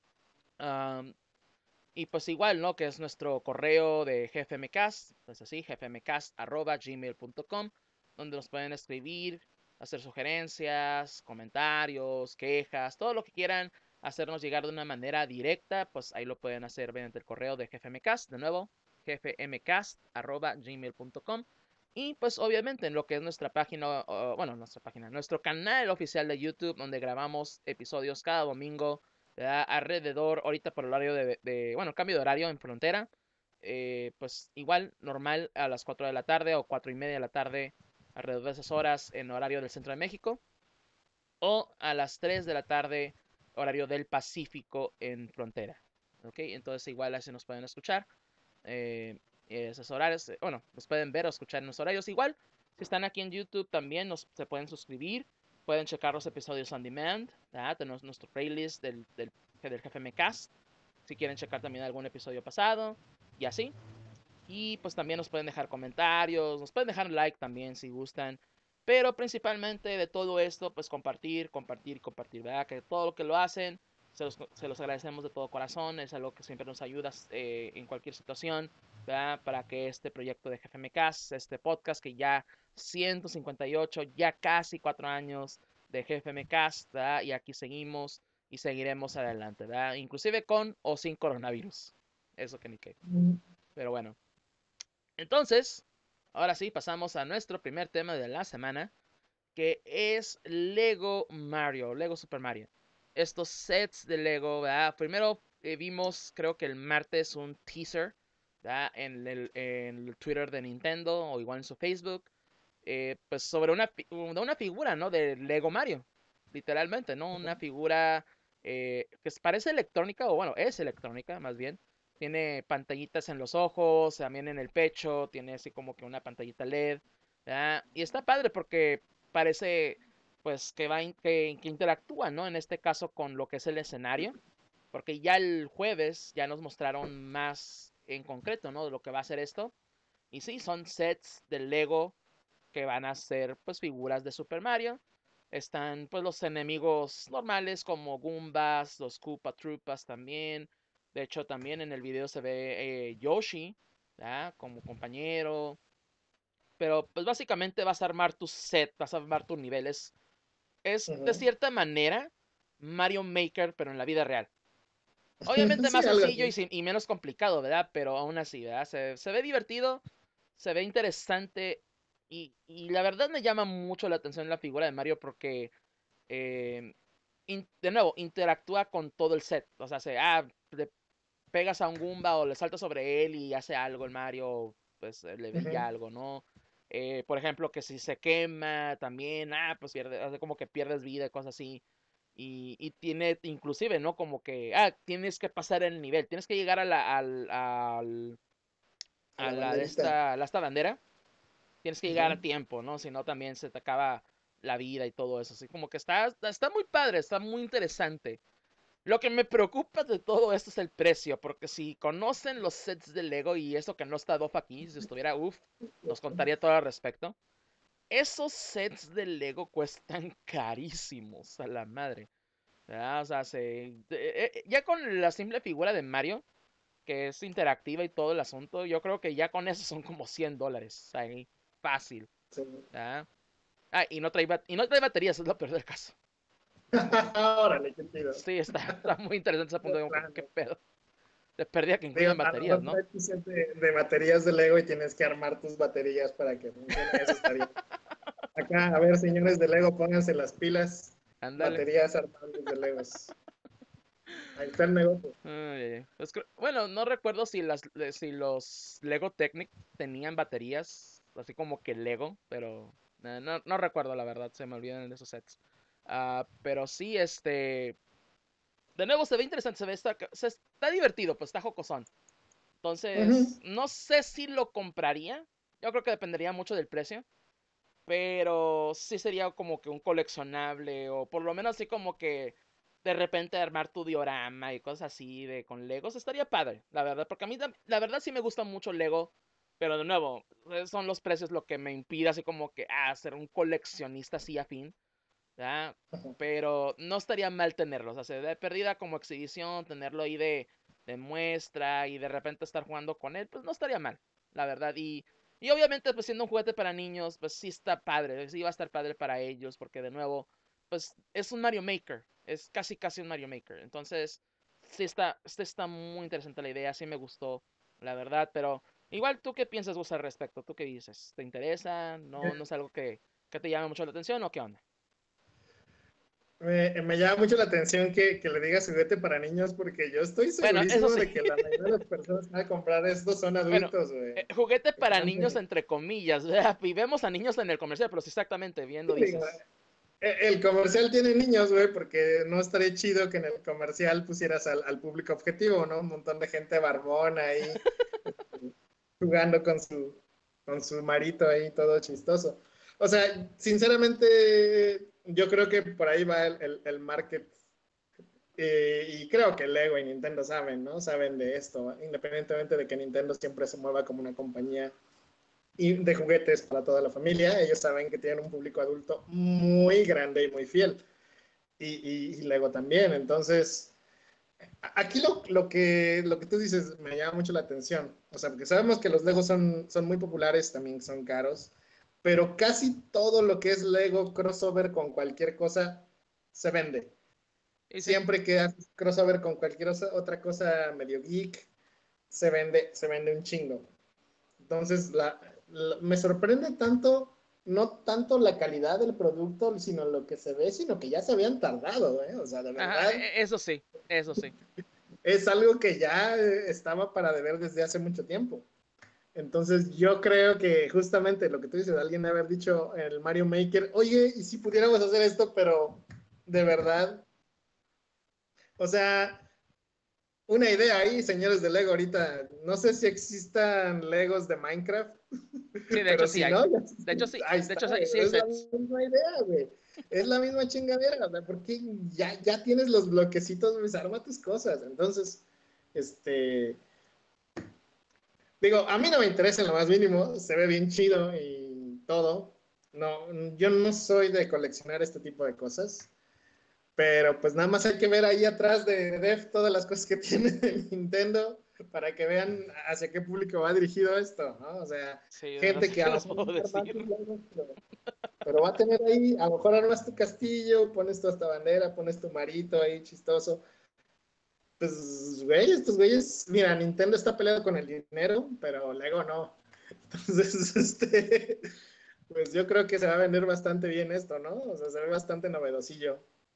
Am, y pues igual, ¿no? Que es nuestro correo de GFMcast, pues así, gfmcast@gmail.com, donde nos pueden escribir, hacer sugerencias, comentarios, quejas, todo lo que quieran hacernos llegar de una manera directa, pues ahí lo pueden hacer mediante el correo de GFMcast, de nuevo, gfmcast@gmail.com. Y pues obviamente en lo que es nuestra página, bueno, nuestro canal oficial de YouTube, donde grabamos episodios cada domingo, alrededor, ahorita por el horario bueno, cambio de horario en frontera, pues igual, normal a las 4 de la tarde o 4:30 de la tarde, alrededor de esas horas en horario del centro de México. o a las 3 de la tarde, horario del Pacífico en frontera. ¿Ok? Entonces igual así nos pueden escuchar. eh, Esos horarios, bueno, nos pueden ver o escuchar en los horarios. Igual, si están aquí en YouTube también se pueden suscribir, pueden checar los episodios on demand. Tenemos nuestro playlist del GFM Cast, si quieren checar también algún episodio pasado y así. Y pues también nos pueden dejar comentarios, nos pueden dejar like también si gustan. Pero principalmente de todo esto, pues compartir, compartir, compartir, ¿verdad? Que todo lo que lo hacen, se los agradecemos de todo corazón. Es algo que siempre nos ayuda en cualquier situación, ¿verdad? Para que este proyecto de GFMcast, este podcast que ya 158, ya casi 4 años de GFMcast, ¿verdad? Y aquí seguimos y seguiremos adelante, ¿verdad? Inclusive con o sin coronavirus. Eso que ni qué. Pero bueno. Entonces, ahora sí, pasamos a nuestro primer tema de la semana, que es Lego Mario, Lego Super Mario. Estos sets de Lego, ¿verdad? Primero vimos, creo que el martes, un teaser, ¿verdad? En el Twitter de Nintendo o igual en su Facebook, pues sobre una figura, ¿no? De Lego Mario, literalmente, ¿no? Una figura que parece electrónica, o bueno, es electrónica más bien. Tiene pantallitas en los ojos, también en el pecho, tiene así como que una pantallita LED, ¿verdad? Y está padre porque parece, pues, que interactúa, ¿no? En este caso con lo que es el escenario, porque ya el jueves ya nos mostraron más en concreto, ¿no? De lo que va a ser esto. Y sí, son sets de Lego que van a ser pues figuras de Super Mario. Están pues los enemigos normales como Goombas, los Koopa Troopas también. De hecho también en el video se ve Yoshi, ¿ya? Como compañero. Pero pues básicamente vas a armar tu set, vas a armar tus niveles. Es de Ujú. cierta manera Mario Maker, pero en la vida real. Obviamente Sí, más algo sencillo así. y menos complicado, ¿verdad? Pero aún así, ¿verdad? Se ve divertido, se ve interesante y la verdad me llama mucho la atención la figura de Mario porque, eh, de nuevo, interactúa con todo el set. O sea, le pegas a un Goomba o le saltas sobre él y hace algo el Mario, pues le brilla Ujú. algo, ¿no? Por ejemplo, que si se quema también, pues hace como que pierdes vida y cosas así. Y tiene inclusive, ¿no? Como que, tienes que pasar el nivel, tienes que llegar A a la la de banderita. esta bandera, tienes que llegar a Ujú. tiempo, ¿no? Si no, también se te acaba la vida y todo eso. Así como que está muy padre, está muy interesante. Lo que me preocupa de todo esto es el precio, porque si conocen los sets de Lego y eso que no está Dof aquí, si estuviera, nos contaría todo al respecto. Esos sets de Lego cuestan carísimos, a la madre. ¿Verdad? O sea, ya con la simple figura de Mario, que es interactiva y todo el asunto, yo creo que ya con eso son como $100. Ahí, fácil. Sí. ¿Verdad? Y no trae baterías, es lo peor del caso. Órale, qué chido. Sí, está muy interesante ese De punto. Digo, ¿qué plano. pedo? Te perdía que Digo, incluyen a lo baterías, mejor ¿no? trae tu set de baterías de Lego y tienes que armar tus baterías para que funcione. Eso estaría. Acá, a ver, señores de Lego, pónganse las pilas. Ándale. Baterías armables de Legos. Ahí está el negocio. Ay, pues bueno, no recuerdo si los Lego Technic tenían baterías, así como que Lego, pero no recuerdo la verdad, se me olvidan esos sets. Pero sí, de nuevo se ve interesante, está divertido, pues está jocosón. Entonces, Ujú. no sé si lo compraría, yo creo que dependería mucho del precio, pero sí sería como que un coleccionable o por lo menos así como que de repente armar tu diorama y cosas así de con Legos estaría padre, la verdad, porque a mí la verdad sí me gusta mucho Lego, pero de nuevo, son los precios lo que me impide así como que ser un coleccionista así afín, ¿verdad? Pero no estaría mal tenerlos, o sea, de perdida como exhibición, tenerlo ahí de muestra y de repente estar jugando con él, pues no estaría mal, la verdad. Y obviamente, pues siendo un juguete para niños, pues sí está padre, sí va a estar padre para ellos, porque de nuevo, pues es un Mario Maker, es casi casi un Mario Maker. Entonces, sí está muy interesante la idea, sí me gustó, la verdad, pero igual tú qué piensas vos al respecto, tú qué dices, ¿te interesa? ¿No es algo que te llame mucho la atención o qué onda? Me llama mucho la atención que le digas juguete para niños porque yo estoy Bueno, eso segurísimo sí. de que la mayoría de las personas que van a comprar esto son Bueno, adultos, güey. juguete para Están niños de- entre comillas, ¿verdad? Y vemos a niños en el comercial, pero sí exactamente, bien Sí, lo digo, dices. El comercial tiene niños, güey, porque no estaría chido que en el comercial pusieras al público objetivo, ¿no? Un montón de gente barbona ahí jugando con su marito ahí, todo chistoso. O sea, sinceramente, yo creo que por ahí va el market. Y creo que Lego y Nintendo saben, ¿no? Saben de esto, independientemente de que Nintendo siempre se mueva como una compañía de juguetes para toda la familia. Ellos saben que tienen un público adulto muy grande y muy fiel. Y Lego también. Entonces, aquí lo que tú dices me llama mucho la atención. O sea, porque sabemos que los Legos son muy populares, también son caros, pero casi todo lo que es Lego crossover con cualquier cosa se vende. Y sí. Siempre que haces crossover con cualquier otra cosa medio geek, se vende un chingo. Entonces, me sorprende tanto, no tanto la calidad del producto, sino lo que se ve, sino que ya se habían tardado, ¿eh? O sea, de Ajá, verdad, eso sí, eso sí. es algo que ya estaba para deber desde hace mucho tiempo. Entonces, yo creo que justamente lo que tú dices, alguien haber dicho en el Mario Maker, oye, ¿y si pudiéramos hacer esto, pero de verdad? O sea, una idea ahí, señores de Lego, ahorita. No sé si existan Legos de Minecraft, Sí, de hecho pero sí si hay. no, De hecho sí, ahí de está, hecho sí, güey. sí hay Es la sets. misma idea, güey. Es la misma chingadera, o sea, porque ya tienes los bloquecitos, pues arma tus cosas. Entonces, este, digo, a mí no me interesa en lo más mínimo, se ve bien chido y todo. No, yo no soy de coleccionar este tipo de cosas. Pero pues nada más hay que ver ahí atrás de Def todas las cosas que tiene el Nintendo para que vean hacia qué público va dirigido esto, ¿no? O sea, Sí, no gente sé que qué a lo les mejor puedo va a armar decir. sus Legos, pero va a tener ahí, a lo mejor armas tu castillo, pones tu esta bandera, pones tu marito ahí chistoso. Pues, güey, estos güeyes, mira, Nintendo está peleado con el dinero, pero Lego no. Entonces, pues yo creo que se va a vender bastante bien esto, ¿no? O sea, se ve bastante novedosillo,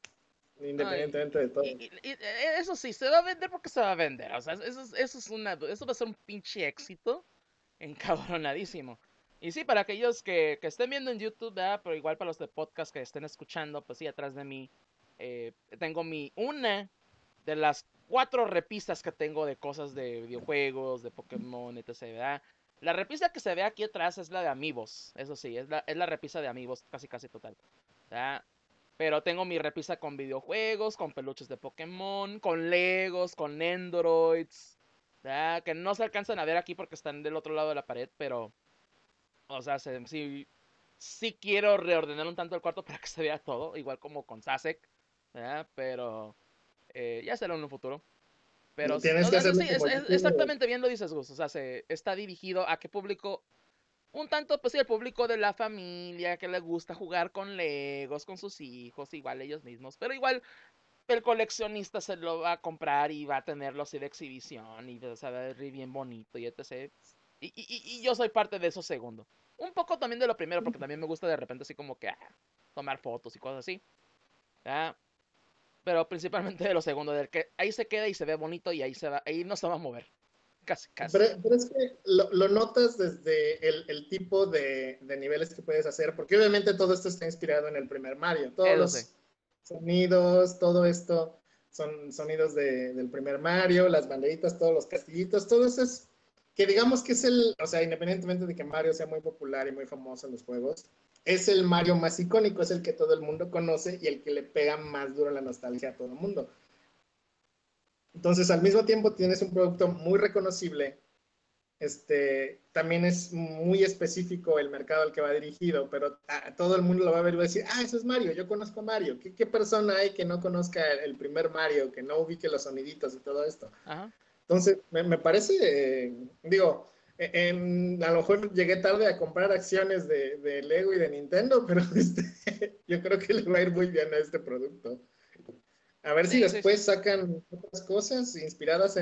Ay, independientemente de todo. eso sí, se va a vender porque se va a vender. O sea, eso va a ser un pinche éxito encabronadísimo. Y sí, para aquellos que estén viendo en YouTube, ¿verdad? Pero igual para los de podcast que estén escuchando, pues sí, atrás de mí tengo una de las 4 repisas que tengo de cosas de videojuegos, de Pokémon, etc., ¿verdad? La repisa que se ve aquí atrás es la de Amigos, eso sí, es la repisa de Amigos, casi casi total, ¿verdad? Pero tengo mi repisa con videojuegos, con peluches de Pokémon, con Legos, con Androids, ¿verdad? Que no se alcanzan a ver aquí porque están del otro lado de la pared, pero, o sea, sí, sí quiero reordenar un tanto el cuarto para que se vea todo, igual como con Sasek, ¿verdad? Pero ya será en un futuro. Pero, Tienes o que sea, eso hacerlo sí, como yo quiero. exactamente bien lo dices, Gus. O sea, está dirigido a qué público, un tanto, pues sí, el público de la familia que le gusta jugar con Legos, con sus hijos, igual ellos mismos. Pero igual el coleccionista se lo va a comprar y va a tenerlo así de exhibición y se va a ver bien bonito y etc. Y yo soy parte de eso segundo. Un poco también de lo primero, porque también me gusta de repente así como que tomar fotos y cosas así. ¿Ya? Pero principalmente de lo segundo, del que ahí se queda y se ve bonito y ahí no se va a mover. Casi, casi. Pero es que lo notas desde el tipo de niveles que puedes hacer, porque obviamente todo esto está inspirado en el primer Mario. Todos Eso sí. los sonidos, todo esto son sonidos del primer Mario, las banderitas, todos los castillitos, todo eso es que digamos que es o sea, independientemente de que Mario sea muy popular y muy famoso en los juegos, es el Mario más icónico, es el que todo el mundo conoce y el que le pega más duro la nostalgia a todo el mundo. Entonces, al mismo tiempo tienes un producto muy reconocible, también es muy específico el mercado al que va dirigido, pero todo el mundo lo va a ver y va a decir, eso es Mario, yo conozco a Mario. ¿Qué persona hay que no conozca el primer Mario, que no ubique los soniditos y todo esto? Ajá. Entonces, me parece, digo, a lo mejor llegué tarde a comprar acciones de Lego y de Nintendo, pero yo creo que le va a ir muy bien a este producto. A ver si Sí, sí, sí. después sacan otras cosas inspiradas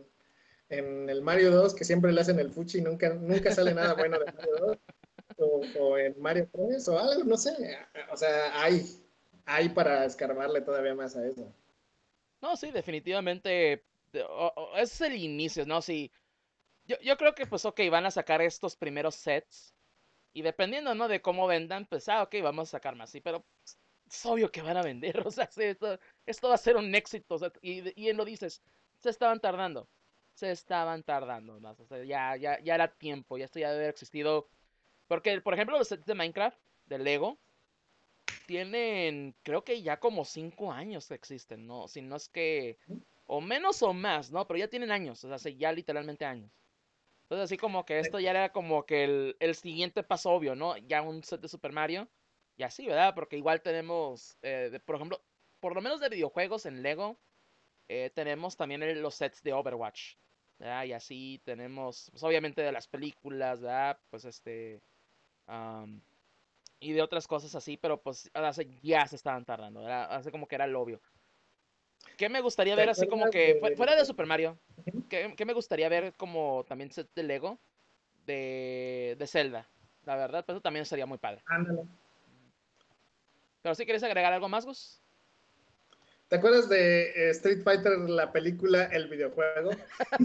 en el Mario 2, que siempre le hacen el fuchi y nunca sale nada bueno de Mario 2, o en Mario 3, o algo, no sé. O sea, hay para escarbarle todavía más a eso. No, sí, definitivamente. Ese es el inicio, ¿no? Sí. Yo creo que, pues, ok, van a sacar estos primeros sets. Y dependiendo, ¿no? De cómo vendan, pues, ok, vamos a sacar más. Sí, pero es obvio que van a vender, o sea, sí, esto va a ser un éxito, o sea, y lo dices, se estaban tardando más, o sea, ya era tiempo, ya esto ya debe haber existido, porque, por ejemplo, los sets de Minecraft, de Lego, tienen, creo que ya como 5 años que existen, ¿no? Si no es que, o menos o más, ¿no? Pero ya tienen años, o sea, hace ya literalmente años. Entonces, así como que esto ya era como que el siguiente paso obvio, ¿no? Ya un set de Super Mario. Y así, ¿verdad? Porque igual tenemos, por ejemplo, por lo menos de videojuegos en Lego, tenemos también los sets de Overwatch. ¿Verdad? Y así tenemos, pues obviamente de las películas, ¿verdad? Pues am, y de otras cosas así, pero pues ya se estaban tardando, ¿verdad? Así como que era lo obvio. ¿Qué me gustaría ¿Te ver así como acuerdas que, fuera de de... Super Mario? ¿Qué me gustaría ver como también set de Lego? De Zelda. La verdad, pues eso también sería muy padre. Ándale. Pero si quieres agregar algo más, Gus. ¿Te acuerdas de Street Fighter, la película, el videojuego?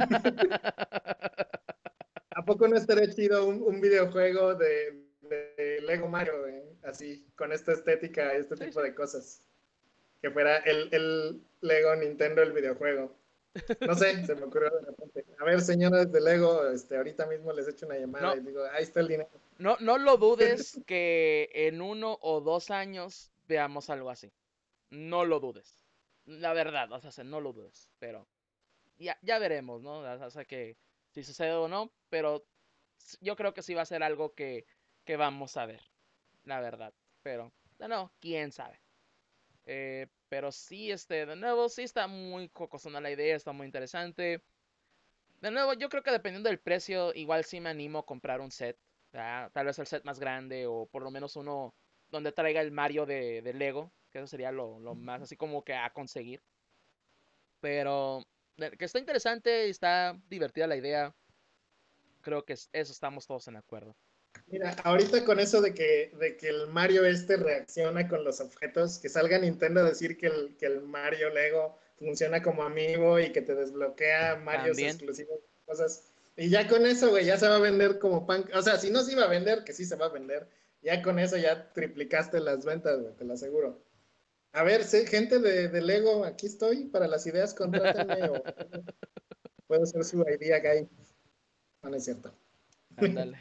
¿A poco no estaría chido un videojuego de Lego Mario, así, con esta estética, este Sí, tipo sí. de cosas? Que fuera el Lego Nintendo, el videojuego. No sé, se me ocurrió de repente. A ver, señores de Lego, ahorita mismo les echo una llamada No, y digo, ahí está el dinero. no lo dudes que en 1 o 2 años veamos algo así. No lo dudes. La verdad, o sea, no lo dudes. Pero ya veremos, ¿no? O sea que si sucede o no, pero yo creo que sí va a ser algo que vamos a ver, la verdad. Pero, no, quién sabe. Pero sí, de nuevo, sí está muy cocosona la idea, está muy interesante. De nuevo, yo creo que dependiendo del precio, igual sí me animo a comprar un set. ¿Verdad? Tal vez el set más grande o por lo menos uno donde traiga el Mario de Lego, que eso sería lo más así como que a conseguir. Pero que está interesante, está divertida la idea. Creo que eso estamos todos en acuerdo. Mira, ahorita con eso de que el Mario reacciona con los objetos, que salga Nintendo a decir que el Mario Lego funciona como amigo y que te desbloquea Marios También. exclusivos, cosas. Y ya con eso, güey, ya se va a vender como pan. O sea, si no se iba a vender, que sí se va a vender, ya con eso ya triplicaste las ventas, güey, te lo aseguro. A ver, gente de Lego, aquí estoy para las ideas, contrátenme o puedo ser su idea guy. No, no es cierto. Ándale.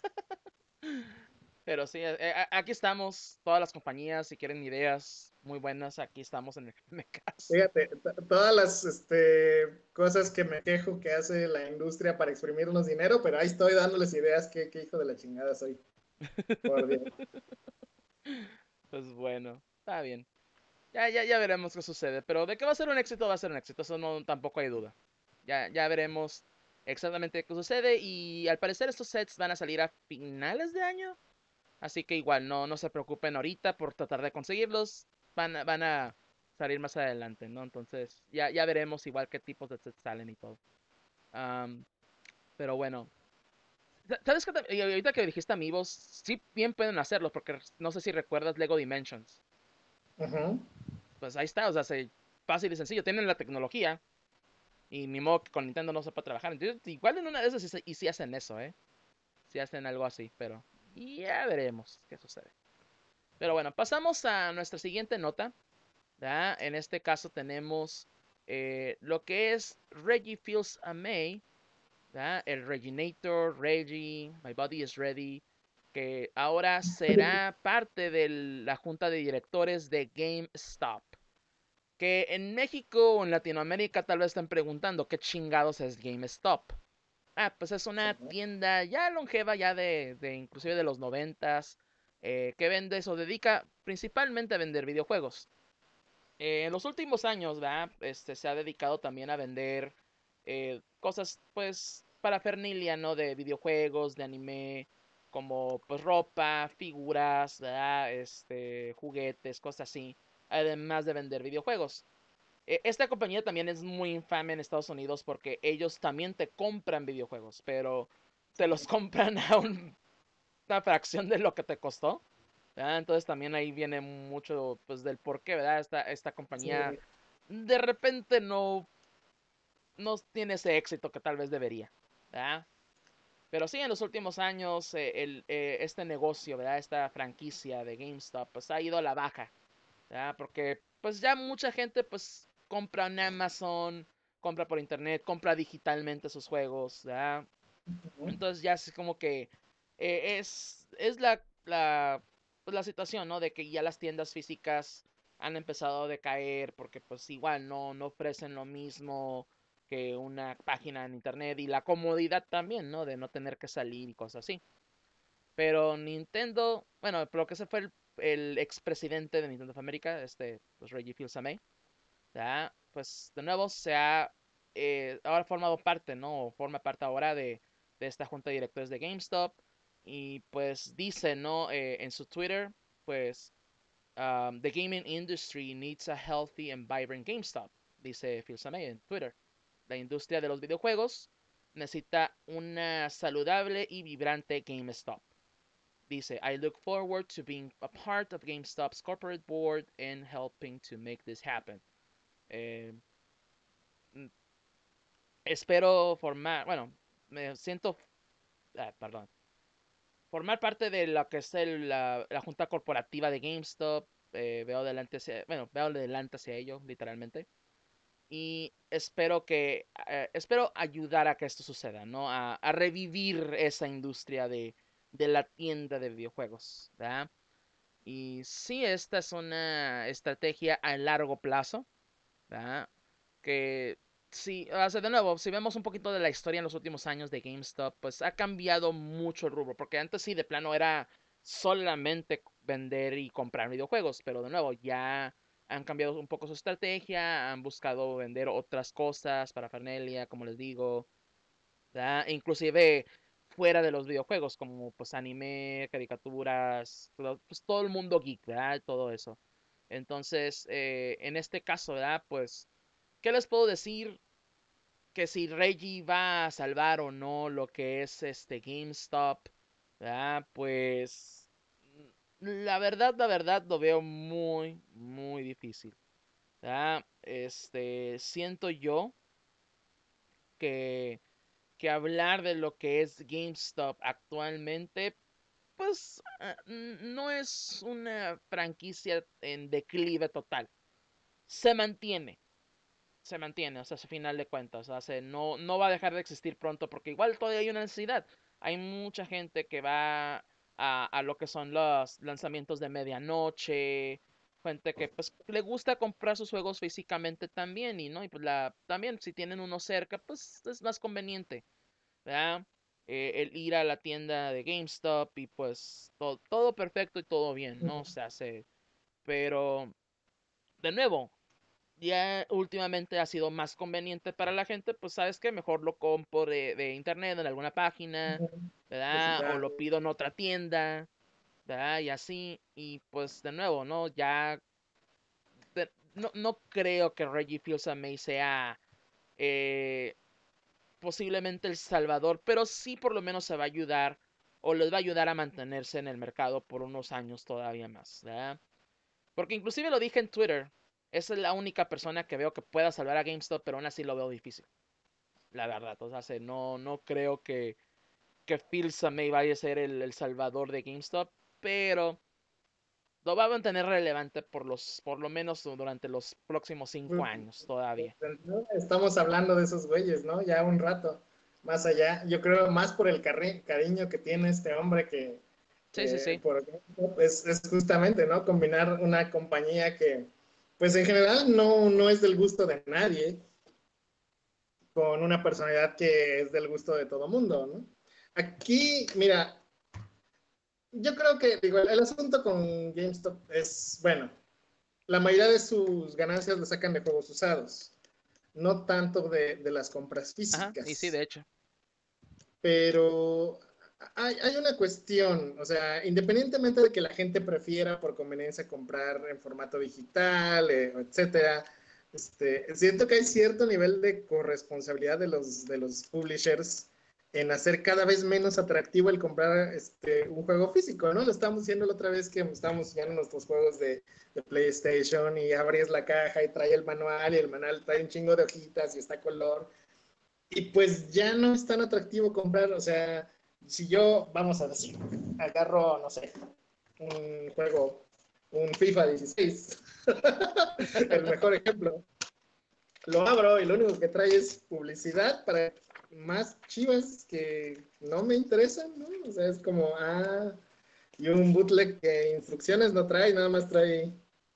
Pero sí, aquí estamos, todas las compañías, si quieren ideas muy buenas, aquí estamos en el MCAS. Fíjate, todas las cosas que me quejo que hace la industria para exprimirnos dinero, pero ahí estoy dándoles ideas, qué hijo de la chingada soy, por Dios. Pues bueno, está bien. Ya veremos qué sucede. Pero de que va a ser un éxito, va a ser un éxito. Eso no, tampoco hay duda. Ya veremos exactamente qué sucede. Y al parecer estos sets van a salir a finales de año. Así que igual, no se preocupen ahorita por tratar de conseguirlos. Van a salir más adelante, ¿no? Entonces, ya veremos igual qué tipos de sets salen y todo. Am, pero bueno. ¿Sabes qué? Y ahorita que dijiste amigos, sí bien pueden hacerlo, porque no sé si recuerdas Lego Dimensions. Ujú. Pues ahí está, o sea, fácil y sencillo. Tienen la tecnología. Y ni modo que con Nintendo no sepa trabajar. Entonces, igual en una de esas y sí hacen eso, ¿eh? Sí hacen algo así, pero ya veremos qué sucede. Pero bueno, pasamos a nuestra siguiente nota. ¿Verdad? En este caso tenemos lo que es Reggie Feels a May. ¿Verdad? El Reginator, Reggie, My Body is Ready. Que ahora será parte de la junta de directores de GameStop. Que en México o en Latinoamérica tal vez estén preguntando qué chingados es GameStop. Pues es una tienda ya longeva, ya de inclusive de los noventas, que vende o dedica principalmente a vender videojuegos. En los últimos años, ¿verdad? Se ha dedicado también a vender cosas, pues, para fernilia, ¿no? De videojuegos, de anime, como, pues, ropa, figuras, ¿verdad? Juguetes, cosas así, además de vender videojuegos. Esta compañía también es muy infame en Estados Unidos porque ellos también te compran videojuegos, pero te los compran a una fracción de lo que te costó. ¿Verdad? Entonces también ahí viene mucho pues del por qué, ¿verdad? Esta compañía Sí. de repente no tiene ese éxito que tal vez debería. ¿Verdad? Pero sí, en los últimos años este negocio, ¿verdad? Esta franquicia de GameStop pues ha ido a la baja. ¿verdad? Porque pues ya mucha gente pues compra en Amazon, compra por internet, compra digitalmente sus juegos, ¿verdad? Ujú. Entonces ya es como que es pues, la situación, ¿no? De que ya las tiendas físicas han empezado a decaer porque pues igual no ofrecen lo mismo que una página en internet y la comodidad también, ¿no? De no tener que salir y cosas así. Pero Nintendo, bueno, por lo que se fue el expresidente de Nintendo of America, pues Reggie Fils-Aimé, ¿ya? Pues de nuevo ahora formado parte, ¿no? O forma parte ahora de esta junta de directores de GameStop y pues dice, ¿no? En su Twitter, pues, the gaming industry needs a healthy and vibrant GameStop, dice Fils-Aimé en Twitter. La industria de los videojuegos necesita una saludable y vibrante GameStop. Dice, I look forward to being a part of GameStop's corporate board and helping to make this happen. Eh, Espero formar, bueno, me siento, perdón, formar parte de lo que es la junta corporativa de GameStop. Veo adelante hacia ello, literalmente. Y espero ayudar a que esto suceda, ¿no? A revivir esa industria de la tienda de videojuegos, ¿verdad? Y sí, esta es una estrategia a largo plazo, ¿verdad? Que sí, o sea, de nuevo, si vemos un poquito de la historia en los últimos años de GameStop, pues ha cambiado mucho el rubro, porque antes sí, de plano era solamente vender y comprar videojuegos, pero de nuevo, ya han cambiado un poco su estrategia, han buscado vender otras cosas, parafernalia, como les digo, ¿verdad? E inclusive fuera de los videojuegos, como pues anime, caricaturas, pues todo el mundo geek, ¿verdad? Todo eso. Entonces, en este caso, ¿verdad? Pues, ¿qué les puedo decir? Que si Reggie va a salvar o no lo que es este GameStop, ¿verdad? Pues, la verdad lo veo muy, muy difícil, ¿verdad? Siento yo que hablar de lo que es GameStop actualmente, pues no es una franquicia en declive total. Se mantiene, o sea, a final de cuentas, o sea, no va a dejar de existir pronto porque igual todavía hay una necesidad. Hay mucha gente que va a lo que son los lanzamientos de medianoche, gente que pues le gusta comprar sus juegos físicamente también y no, y pues también si tienen uno cerca, pues es más conveniente. ¿Verdad? El ir a la tienda de GameStop y pues todo perfecto y todo bien, ¿no? Se hace, pero de nuevo, ya últimamente ha sido más conveniente para la gente, pues sabes que mejor lo compro de internet en alguna página, ¿verdad? O Digital. lo pido en otra tienda, ¿verdad? Y así, y pues de nuevo, ¿no? No creo que Reggie Fils-Aimé sea eh, posiblemente El Salvador, pero sí por lo menos se va a ayudar o les va a ayudar a mantenerse en el mercado por unos años todavía más, ¿verdad? Porque inclusive lo dije en Twitter, esa es la única persona que veo que pueda salvar a GameStop, pero aún así lo veo difícil, la verdad. O sea, no creo que Phil Samay vaya a ser el salvador de GameStop, pero lo va a mantener relevante por lo menos durante los próximos 5 años todavía. Estamos hablando de esos güeyes, ¿no? Ya un rato. Más allá, yo creo más por el cariño que tiene este hombre Sí, sí, sí. es justamente, ¿no? Combinar una compañía que, pues en general no es del gusto de nadie, con una personalidad que es del gusto de todo mundo, ¿no? Aquí, mira, yo creo que, digo, el asunto con GameStop es, bueno, la mayoría de sus ganancias lo sacan de juegos usados, no tanto de las compras Ajá, y sí, físicas. de hecho. Pero hay una cuestión, o sea, independientemente de que la gente prefiera por conveniencia comprar en formato digital, etcétera, siento que hay cierto nivel de corresponsabilidad de los publishers en hacer cada vez menos atractivo el comprar un juego físico, ¿no? Lo estábamos diciendo la otra vez que estábamos viendo nuestros juegos de PlayStation y abres la caja y trae el manual y el manual trae un chingo de hojitas y está color y pues ya no es tan atractivo comprar, o sea, si yo, vamos a decir, agarro, no sé, un juego. un FIFA 16. El mejor ejemplo. Lo abro y lo único que trae es publicidad para más chivas que no me interesan, ¿no? O sea, es como, y un bootleg que instrucciones no trae, nada más trae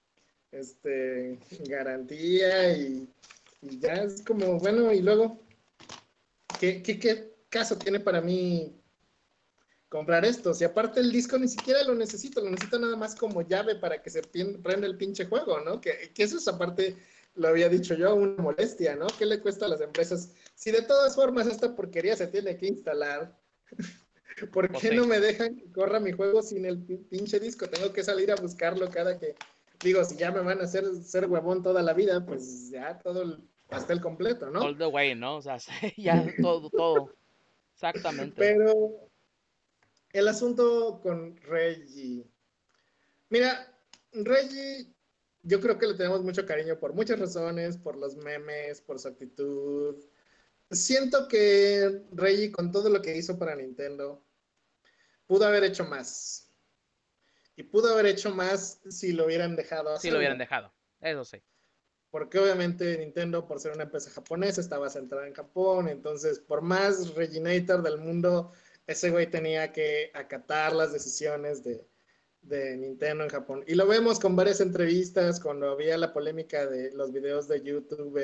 garantía y ya es como, bueno, y luego, ¿qué caso tiene para mí comprar esto? Si aparte el disco ni siquiera lo necesito nada más como llave para que se prenda el pinche juego, ¿no? Que eso es aparte, lo había dicho yo, una molestia, ¿no? ¿Qué le cuesta a las empresas? Si de todas formas esta porquería se tiene que instalar, ¿por Pues qué no sí. me dejan que corra mi juego sin el pinche disco? Tengo que salir a buscarlo cada que, digo, si ya me van a hacer ser huevón toda la vida, pues ya todo el pastel completo, All ¿no? the way, ¿no? O sea, ya todo, todo. Exactamente. Pero el asunto con Reggie. Mira, Reggie, yo creo que le tenemos mucho cariño por muchas razones, por los memes, por su actitud. Siento que Reggie, con todo lo que hizo para Nintendo, pudo haber hecho más. Y pudo haber hecho más si lo hubieran dejado Sí lo hubieran hacerlo. dejado. Eso sí. Porque obviamente Nintendo, por ser una empresa japonesa, estaba centrada en Japón. Entonces, por más Reginator del mundo, ese güey tenía que acatar las decisiones de Nintendo en Japón. Y lo vemos con varias entrevistas, cuando había la polémica de los videos de YouTube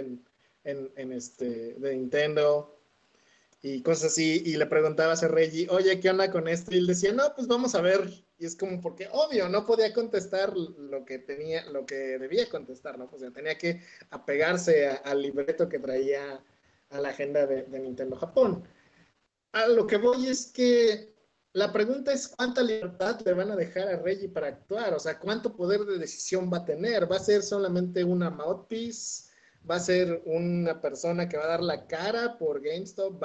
de Nintendo y cosas así, y le preguntabas a Reggie, oye, ¿qué onda con esto? Y él decía, no, pues vamos a ver. Y es como porque, obvio, no podía contestar lo que tenía, lo que debía contestar, ¿no? Pues tenía que apegarse al libreto que traía a la agenda de Nintendo Japón. A lo que voy es que la pregunta es cuánta libertad le van a dejar a Reggie para actuar, o sea, cuánto poder de decisión va a tener, va a ser solamente una mouthpiece, va a ser una persona que va a dar la cara por GameStop,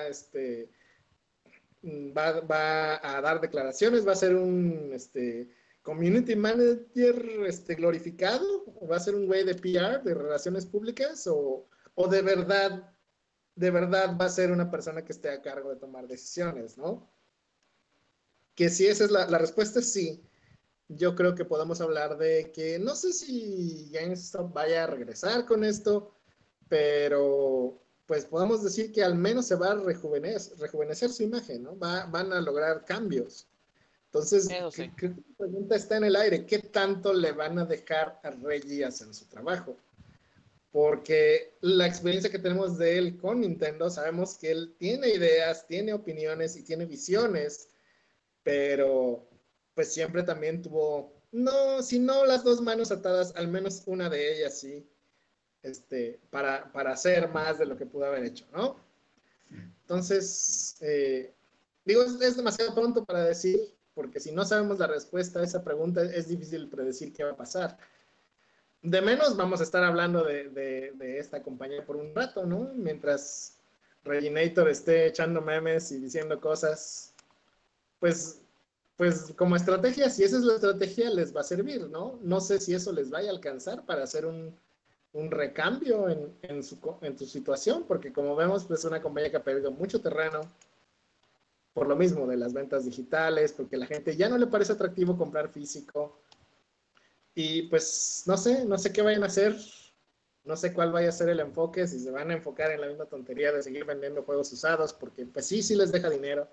va a dar declaraciones, va a ser un community manager glorificado, o va a ser un güey de PR, de relaciones públicas, o de verdad va a ser una persona que esté a cargo de tomar decisiones, ¿no? Que si esa es la respuesta, es sí. Yo creo que podemos hablar de que no sé si GameStop vaya a regresar con esto, pero pues podemos decir que al menos se va a rejuvenecer su imagen, ¿no? Van a lograr cambios. Entonces, Eso sí. creo que la pregunta está en el aire. ¿Qué tanto le van a dejar a Reggie hacer su trabajo? Porque la experiencia que tenemos de él con Nintendo, sabemos que él tiene ideas, tiene opiniones y tiene visiones, pero pues siempre también tuvo, no, si no las dos manos atadas, al menos una de ellas sí, para hacer más de lo que pudo haber hecho, ¿no? Entonces, digo, es demasiado pronto para decir, porque si no sabemos la respuesta a esa pregunta, es difícil predecir qué va a pasar. De menos vamos a estar hablando de esta compañía por un rato, ¿no? Mientras Reginator esté echando memes y diciendo cosas, pues, pues como estrategia, si esa es la estrategia, les va a servir, ¿no? No sé si eso les vaya a alcanzar para hacer un recambio en su situación, porque como vemos, pues es una compañía que ha perdido mucho terreno por lo mismo de las ventas digitales, porque a la gente ya no le parece atractivo comprar físico. Y pues no sé qué vayan a hacer, no sé cuál vaya a ser el enfoque, si se van a enfocar en la misma tontería de seguir vendiendo juegos usados, porque pues sí les deja dinero,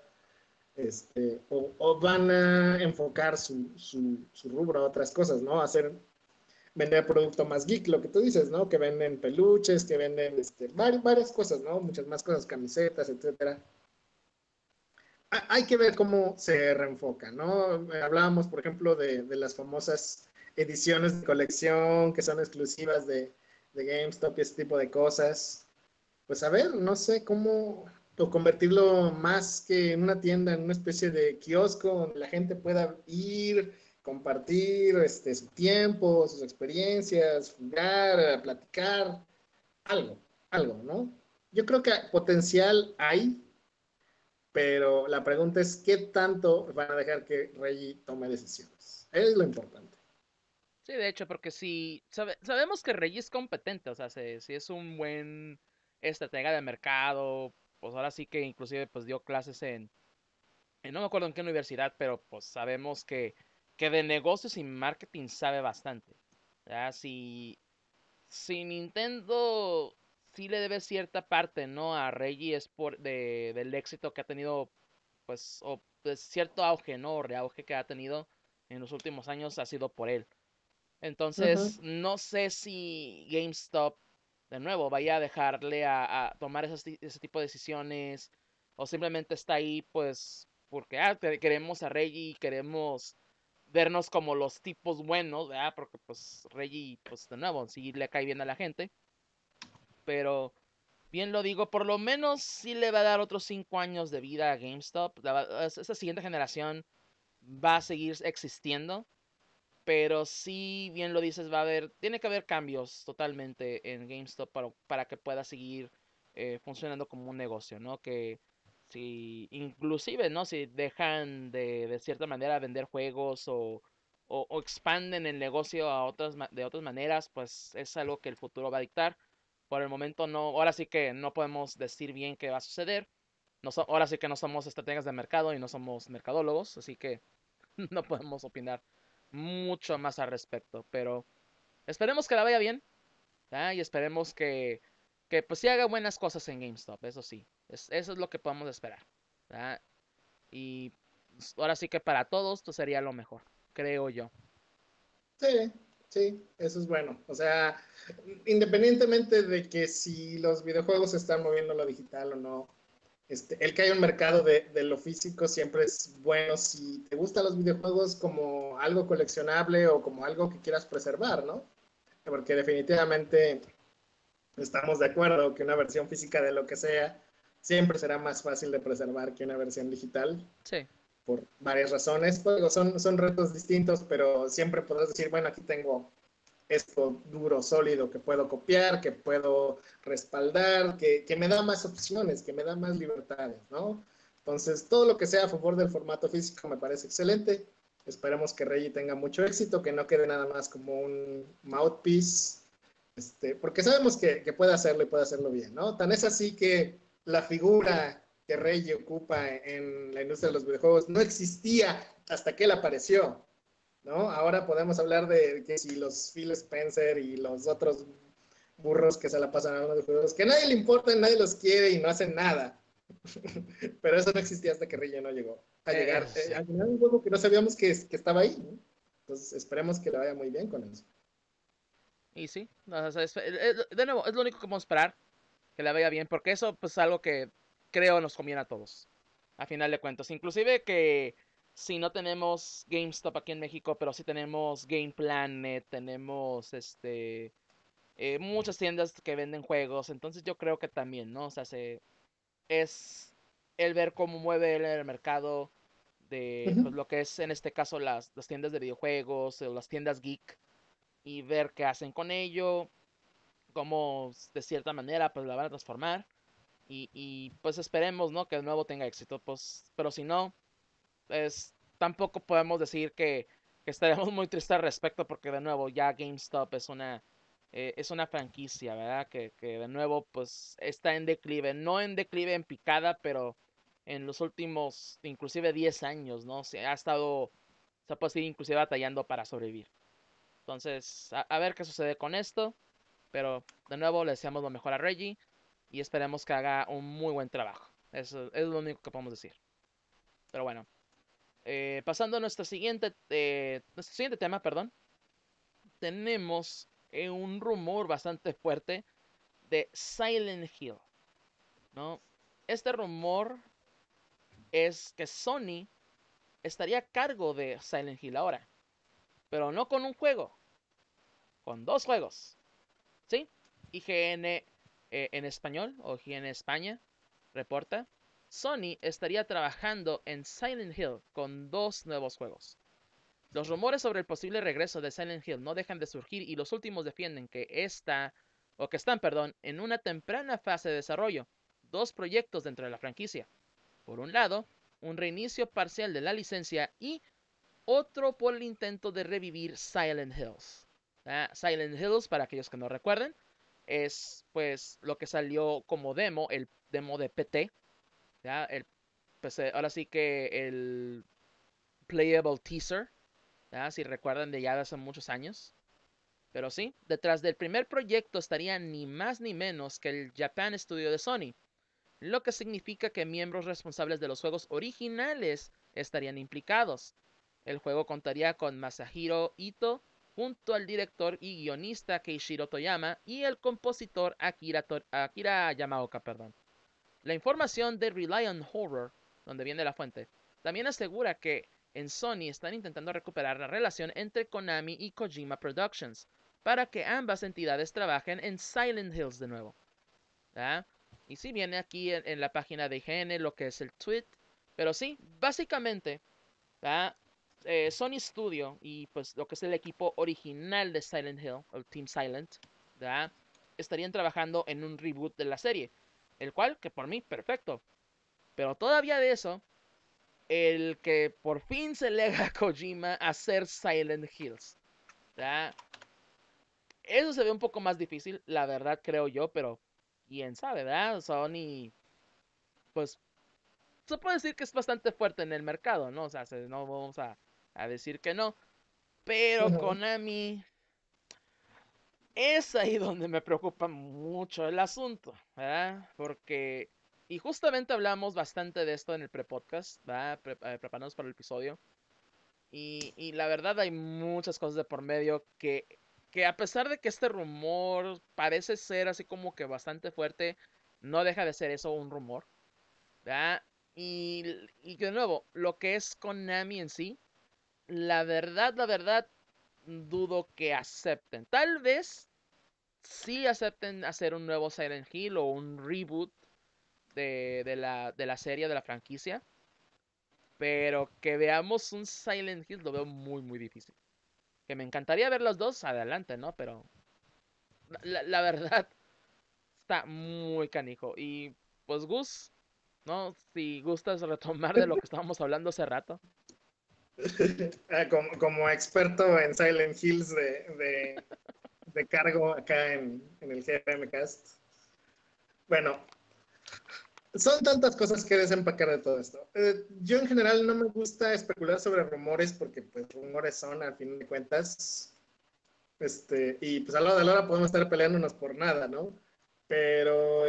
o van a enfocar su rubro a otras cosas, ¿no? Vender producto más geek, lo que tú dices, ¿no? Que venden peluches, que venden varias cosas, ¿no? Muchas más cosas, camisetas, etcétera. Hay que ver cómo se reenfoca, ¿no? Hablábamos, por ejemplo, de las famosas ediciones de colección que son exclusivas de GameStop y ese tipo de cosas. Pues a ver, no sé cómo o convertirlo más que en una tienda, en una especie de kiosco donde la gente pueda ir, compartir su tiempo, sus experiencias, jugar, platicar, algo, algo, ¿no? Yo creo que potencial hay, pero la pregunta es qué tanto van a dejar que Reggie tome decisiones. Es lo importante. Sí, de hecho, porque si sabemos que Reggie es competente, o sea, si es un buen estratega de mercado, pues ahora sí que inclusive pues dio clases no me acuerdo en qué universidad, pero pues sabemos que que de negocios y marketing sabe bastante. ¿Ya? Si Nintendo sí le debe cierta parte, ¿no? A Reggie es del éxito que ha tenido, pues, o pues, cierto auge, ¿no? O reauge que ha tenido en los últimos años ha sido por él. Ujú. Entonces, no sé si GameStop, de nuevo, vaya a dejarle a tomar ese tipo de decisiones, o simplemente está ahí, pues, porque queremos a Reggie y queremos vernos como los tipos buenos, ¿verdad? Porque, pues, Reggie, pues, de nuevo, sí le cae bien a la gente, pero bien lo digo, por lo menos sí le va a dar otros 5 años de vida a GameStop. Esa siguiente generación va a seguir existiendo, pero sí, bien lo dices, tiene que haber cambios totalmente en GameStop para que pueda seguir funcionando como un negocio, ¿no? Que si, inclusive, ¿no? Si dejan de cierta manera vender juegos o expanden el negocio de otras maneras, pues es algo que el futuro va a dictar. Por el momento no, ahora sí que no podemos decir bien qué va a suceder. Ahora sí que no somos estrategas de mercado y no somos mercadólogos, así que no podemos opinar mucho más al respecto, pero esperemos que la vaya bien, ¿ah? Y esperemos que pues sí haga buenas cosas en GameStop, eso sí, eso es lo que podemos esperar, ¿ah? Y pues, ahora sí que para todos esto sería lo mejor, creo yo. Sí, sí, eso es bueno. O sea, independientemente de que si los videojuegos se están moviendo a lo digital o no, el que haya un mercado de lo físico siempre es bueno si te gustan los videojuegos como algo coleccionable o como algo que quieras preservar, ¿no? Porque definitivamente estamos de acuerdo que una versión física de lo que sea siempre será más fácil de preservar que una versión digital Sí, por varias razones. Pues, digo, son retos distintos, pero siempre podrás decir, bueno, aquí tengo esto duro, sólido, que puedo copiar, que puedo respaldar, que me da más opciones, que me da más libertades, ¿no? Entonces, todo lo que sea a favor del formato físico me parece excelente. Esperemos que Reggie tenga mucho éxito, que no quede nada más como un mouthpiece, porque sabemos que puede hacerlo y puede hacerlo bien, ¿no? Tan es así que la figura que Reggie ocupa en la industria de los videojuegos no existía hasta que él apareció. ¿No? Ahora podemos hablar de que si los Phil Spencer y los otros burros que se la pasan hablando de juegos, que a nadie le importa, nadie los quiere y no hacen nada. Pero eso no existía hasta que Reggie no llegó. A llegar, sí. a llegar un juego que no sabíamos que estaba ahí, ¿no? Entonces esperemos que le vaya muy bien con eso. Y sí, o sea, de nuevo, es lo único que podemos esperar, que le vaya bien, porque eso pues es algo que creo nos conviene a todos, a final de cuentas. Inclusive que si no tenemos GameStop aquí en México, pero sí tenemos Game Planet, tenemos muchas tiendas que venden juegos, entonces yo creo que también, ¿no? O sea, es el ver cómo mueve el mercado Uh de pues -huh. lo que es en este caso las tiendas de videojuegos o las tiendas geek y ver qué hacen con ello, cómo de cierta manera pues la van a transformar pues esperemos, ¿no? Que de nuevo tenga éxito, pues, pero si no, tampoco podemos decir que estaremos muy tristes al respecto porque de nuevo ya GameStop es una franquicia, ¿verdad? Que de nuevo pues está en declive, no en declive en picada, pero en los últimos inclusive 10 años, ¿no? Se puede decir inclusive batallando para sobrevivir. Entonces, a ver qué sucede con esto, pero de nuevo le deseamos lo mejor a Reggie y esperemos que haga un muy buen trabajo. Eso es lo único que podemos decir. Pero bueno, pasando a nuestro siguiente tema, perdón, tenemos un rumor bastante fuerte de Silent Hill, ¿no? Este rumor es que Sony estaría a cargo de Silent Hill ahora, pero no con un juego, con dos juegos, ¿sí? IGN en español o IGN España reporta, Sony estaría trabajando en Silent Hill con dos nuevos juegos. Los rumores sobre el posible regreso de Silent Hill no dejan de surgir y los últimos defienden que están, perdón, en una temprana fase de desarrollo, dos proyectos dentro de la franquicia. Por un lado, un reinicio parcial de la licencia y otro por el intento de revivir Silent Hills. Silent Hills, para aquellos que no recuerden, es pues lo que salió como demo, el demo de PT, ¿ya? Pues, ahora sí que el playable teaser ¿verdad? Si recuerdan de ya de hace muchos años. Pero sí, detrás del primer proyecto estaría ni más ni menos que el Japan Studio de Sony, lo que significa que miembros responsables de los juegos originales estarían implicados. El juego contaría con Masahiro Ito junto al director y guionista Keishiro Toyama y el compositor Akira Yamaoka. Perdón. La información de Rely on Horror, donde viene la fuente, también asegura que en Sony están intentando recuperar la relación entre Konami y Kojima Productions para que ambas entidades trabajen en Silent Hills de nuevo. ¿Ah? Y sí viene aquí en la página de IGN lo que es el tweet, pero sí, básicamente, ¿ah? Sony Studio y pues lo que es el equipo original de Silent Hill, o Team Silent, ¿ah? Estarían trabajando en un reboot de la serie, el cual, que por mí, perfecto. Pero todavía de eso, el que por fin se le a Kojima hacer Silent Hills. ¿Ah? Eso se ve un poco más difícil, la verdad creo yo, pero quién sabe, ¿verdad? Sony, pues se puede decir que es bastante fuerte en el mercado, ¿no? O sea, no vamos a decir que no. Pero Ujú. Konami es ahí donde me preocupa mucho el asunto, ¿verdad? Porque, y justamente hablamos bastante de esto en el pre-podcast, ¿verdad? Preparándonos para el episodio. Y la verdad hay muchas cosas de por medio que a pesar de que este rumor parece ser así como que bastante fuerte, no deja de ser eso un rumor, ¿verdad? Y de nuevo, lo que es Konami en sí, la verdad, dudo que acepten. Tal vez sí acepten hacer un nuevo Silent Hill o un reboot de la serie, de la franquicia. Pero que veamos un Silent Hill lo veo muy, muy difícil. Que me encantaría ver los dos, adelante, ¿no? Pero la verdad está muy canijo. Y pues Gus, ¿no? Si gustas retomar de lo que estábamos hablando hace rato. Como experto en Silent Hills de cargo acá en el GFMcast. Bueno, son tantas cosas que desempacar de todo esto. Yo en general no me gusta especular sobre rumores porque pues rumores son al fin de cuentas. Y pues a la hora de la hora podemos estar peleándonos por nada, ¿no? Pero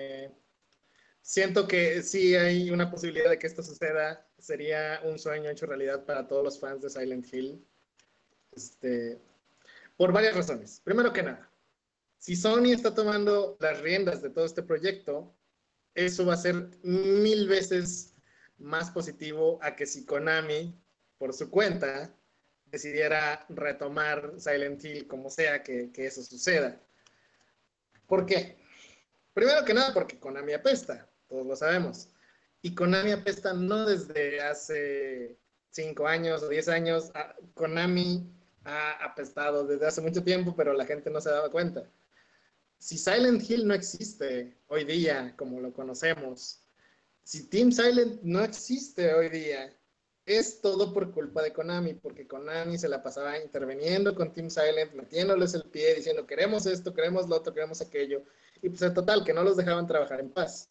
siento que sí hay una posibilidad de que esto suceda. Sería un sueño hecho realidad para todos los fans de Silent Hill. Este, por varias razones. Primero que nada, si Sony está tomando las riendas de todo este proyecto, eso va a ser 1000 veces más positivo a que si Konami, por su cuenta, decidiera retomar Silent Hill como sea que eso suceda. ¿Por qué? Primero que nada porque Konami apesta, todos lo sabemos. Y Konami apesta no desde hace 5 años o 10 años. Konami ha apestado desde hace mucho tiempo, pero la gente no se daba cuenta. Si Silent Hill no existe hoy día como lo conocemos, si Team Silent no existe hoy día, es todo por culpa de Konami, porque Konami se la pasaba interviniendo con Team Silent, metiéndoles el pie, diciendo queremos esto, queremos lo otro, queremos aquello, y pues en total, que no los dejaban trabajar en paz.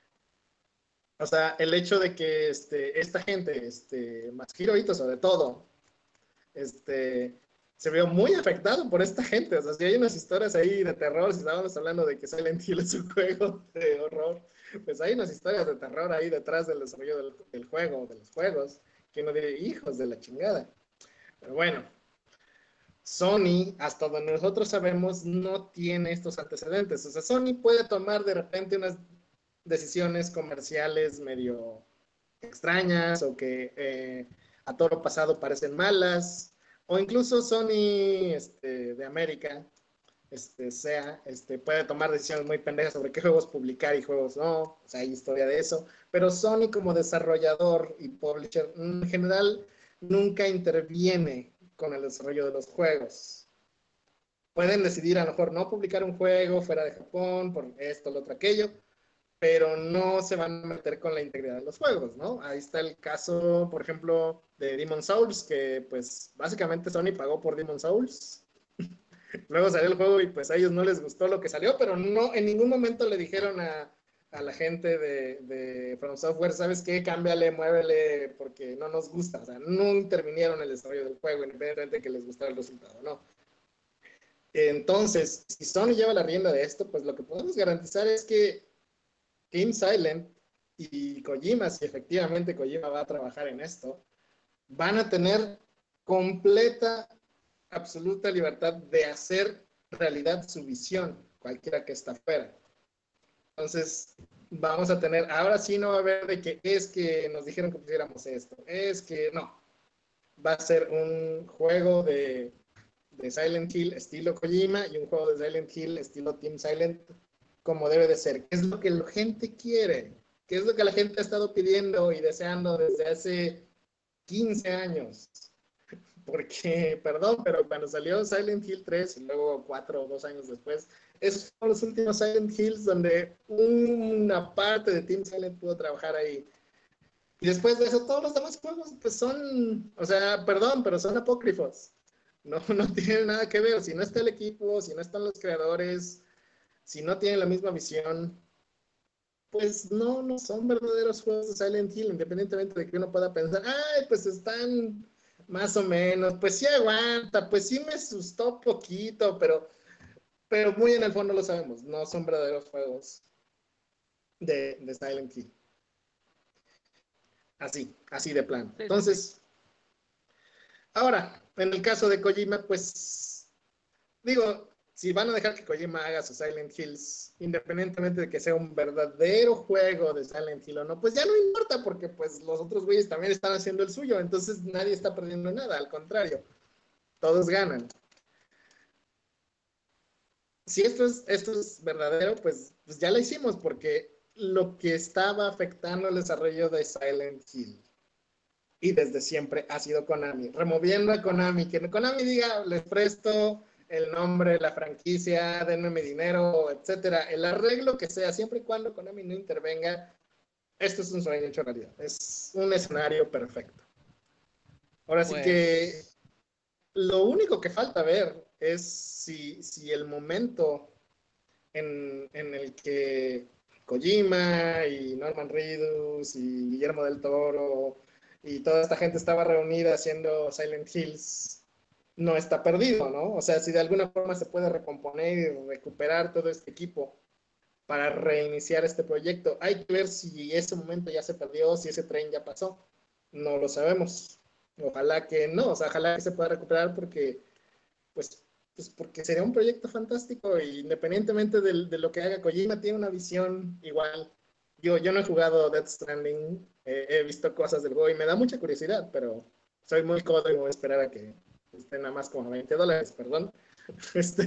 O sea, el hecho de que esta gente, Masahiro Ito sobre todo, este, se vio muy afectado por esta gente. O sea, si hay unas historias ahí de terror, si estábamos hablando de que Silent Hill es un juego de horror, pues hay unas historias de terror ahí detrás del desarrollo del juego, de los juegos, que uno dice, hijos de la chingada. Pero bueno, Sony, hasta donde nosotros sabemos, no tiene estos antecedentes. O sea, Sony puede tomar de repente unas decisiones comerciales medio extrañas o que a todo lo pasado parecen malas, o incluso Sony de América puede tomar decisiones muy pendejas sobre qué juegos publicar y juegos no, o sea, hay historia de eso, pero Sony como desarrollador y publisher en general nunca interviene con el desarrollo de los juegos. Pueden decidir a lo mejor no publicar un juego fuera de Japón por esto, lo otro, aquello, pero no se van a meter con la integridad de los juegos, ¿no? Ahí está el caso, por ejemplo, de Demon Souls, que pues básicamente Sony pagó por Demon Souls. Luego salió el juego y pues a ellos no les gustó lo que salió, pero no en ningún momento le dijeron a la gente de From Software, ¿sabes qué? Cámbiale, muévele, porque no nos gusta. O sea, no intervinieron en el desarrollo del juego, independientemente de que les gustara el resultado, ¿no? Entonces, si Sony lleva la rienda de esto, pues lo que podemos garantizar es que Team Silent y Kojima, si efectivamente Kojima va a trabajar en esto, van a tener completa, absoluta libertad de hacer realidad su visión, cualquiera que está fuera. Entonces, vamos a tener, ahora sí no va a haber de que es que nos dijeron que pusiéramos esto, es que no, va a ser un juego de Silent Hill estilo Kojima y un juego de Silent Hill estilo Team Silent como debe de ser. ¿Qué es lo que la gente quiere? ¿Qué es lo que la gente ha estado pidiendo y deseando desde hace 15 años? Porque, perdón, pero cuando salió Silent Hill 3 y luego 4 o 2 años después, esos fueron los últimos Silent Hills donde una parte de Team Silent pudo trabajar ahí. Y después de eso, todos los demás juegos, pues son, o sea, perdón, pero son apócrifos. No, no tienen nada que ver. Si no está el equipo, si no están los creadores, si no tienen la misma visión, pues no, no son verdaderos juegos de Silent Hill, independientemente de que uno pueda pensar, ay, pues están más o menos, pues sí aguanta, pues sí me asustó poquito, pero muy en el fondo lo sabemos, no son verdaderos juegos de Silent Hill. Así, así de plano. Sí, sí, sí. Entonces, ahora, en el caso de Kojima, pues digo, si van a dejar que Kojima haga sus Silent Hills, independientemente de que sea un verdadero juego de Silent Hill o no, pues ya no importa porque pues los otros güeyes también están haciendo el suyo, entonces nadie está perdiendo nada, al contrario, todos ganan. Si esto es verdadero, pues ya lo hicimos porque lo que estaba afectando el desarrollo de Silent Hill y desde siempre ha sido Konami. Removiendo a Konami, que Konami diga, les presto el nombre, la franquicia, denme mi dinero, etcétera. El arreglo que sea, siempre y cuando Konami no intervenga, esto es un sueño hecho realidad. Es un escenario perfecto. Ahora sí que Pues lo único que falta ver es si el momento en el que Kojima y Norman Reedus y Guillermo del Toro y toda esta gente estaba reunida haciendo Silent Hills, no está perdido, ¿no? O sea, si de alguna forma se puede recomponer y recuperar todo este equipo para reiniciar este proyecto, hay que ver si ese momento ya se perdió, si ese tren ya pasó. No lo sabemos. Ojalá que no, o sea, ojalá que se pueda recuperar porque pues, pues porque sería un proyecto fantástico e independientemente de lo que haga Kojima, tiene una visión igual. Yo no he jugado Death Stranding, he visto cosas del juego y me da mucha curiosidad, pero soy muy codo y me voy a esperar a que esté nada más como $20, perdón. Este,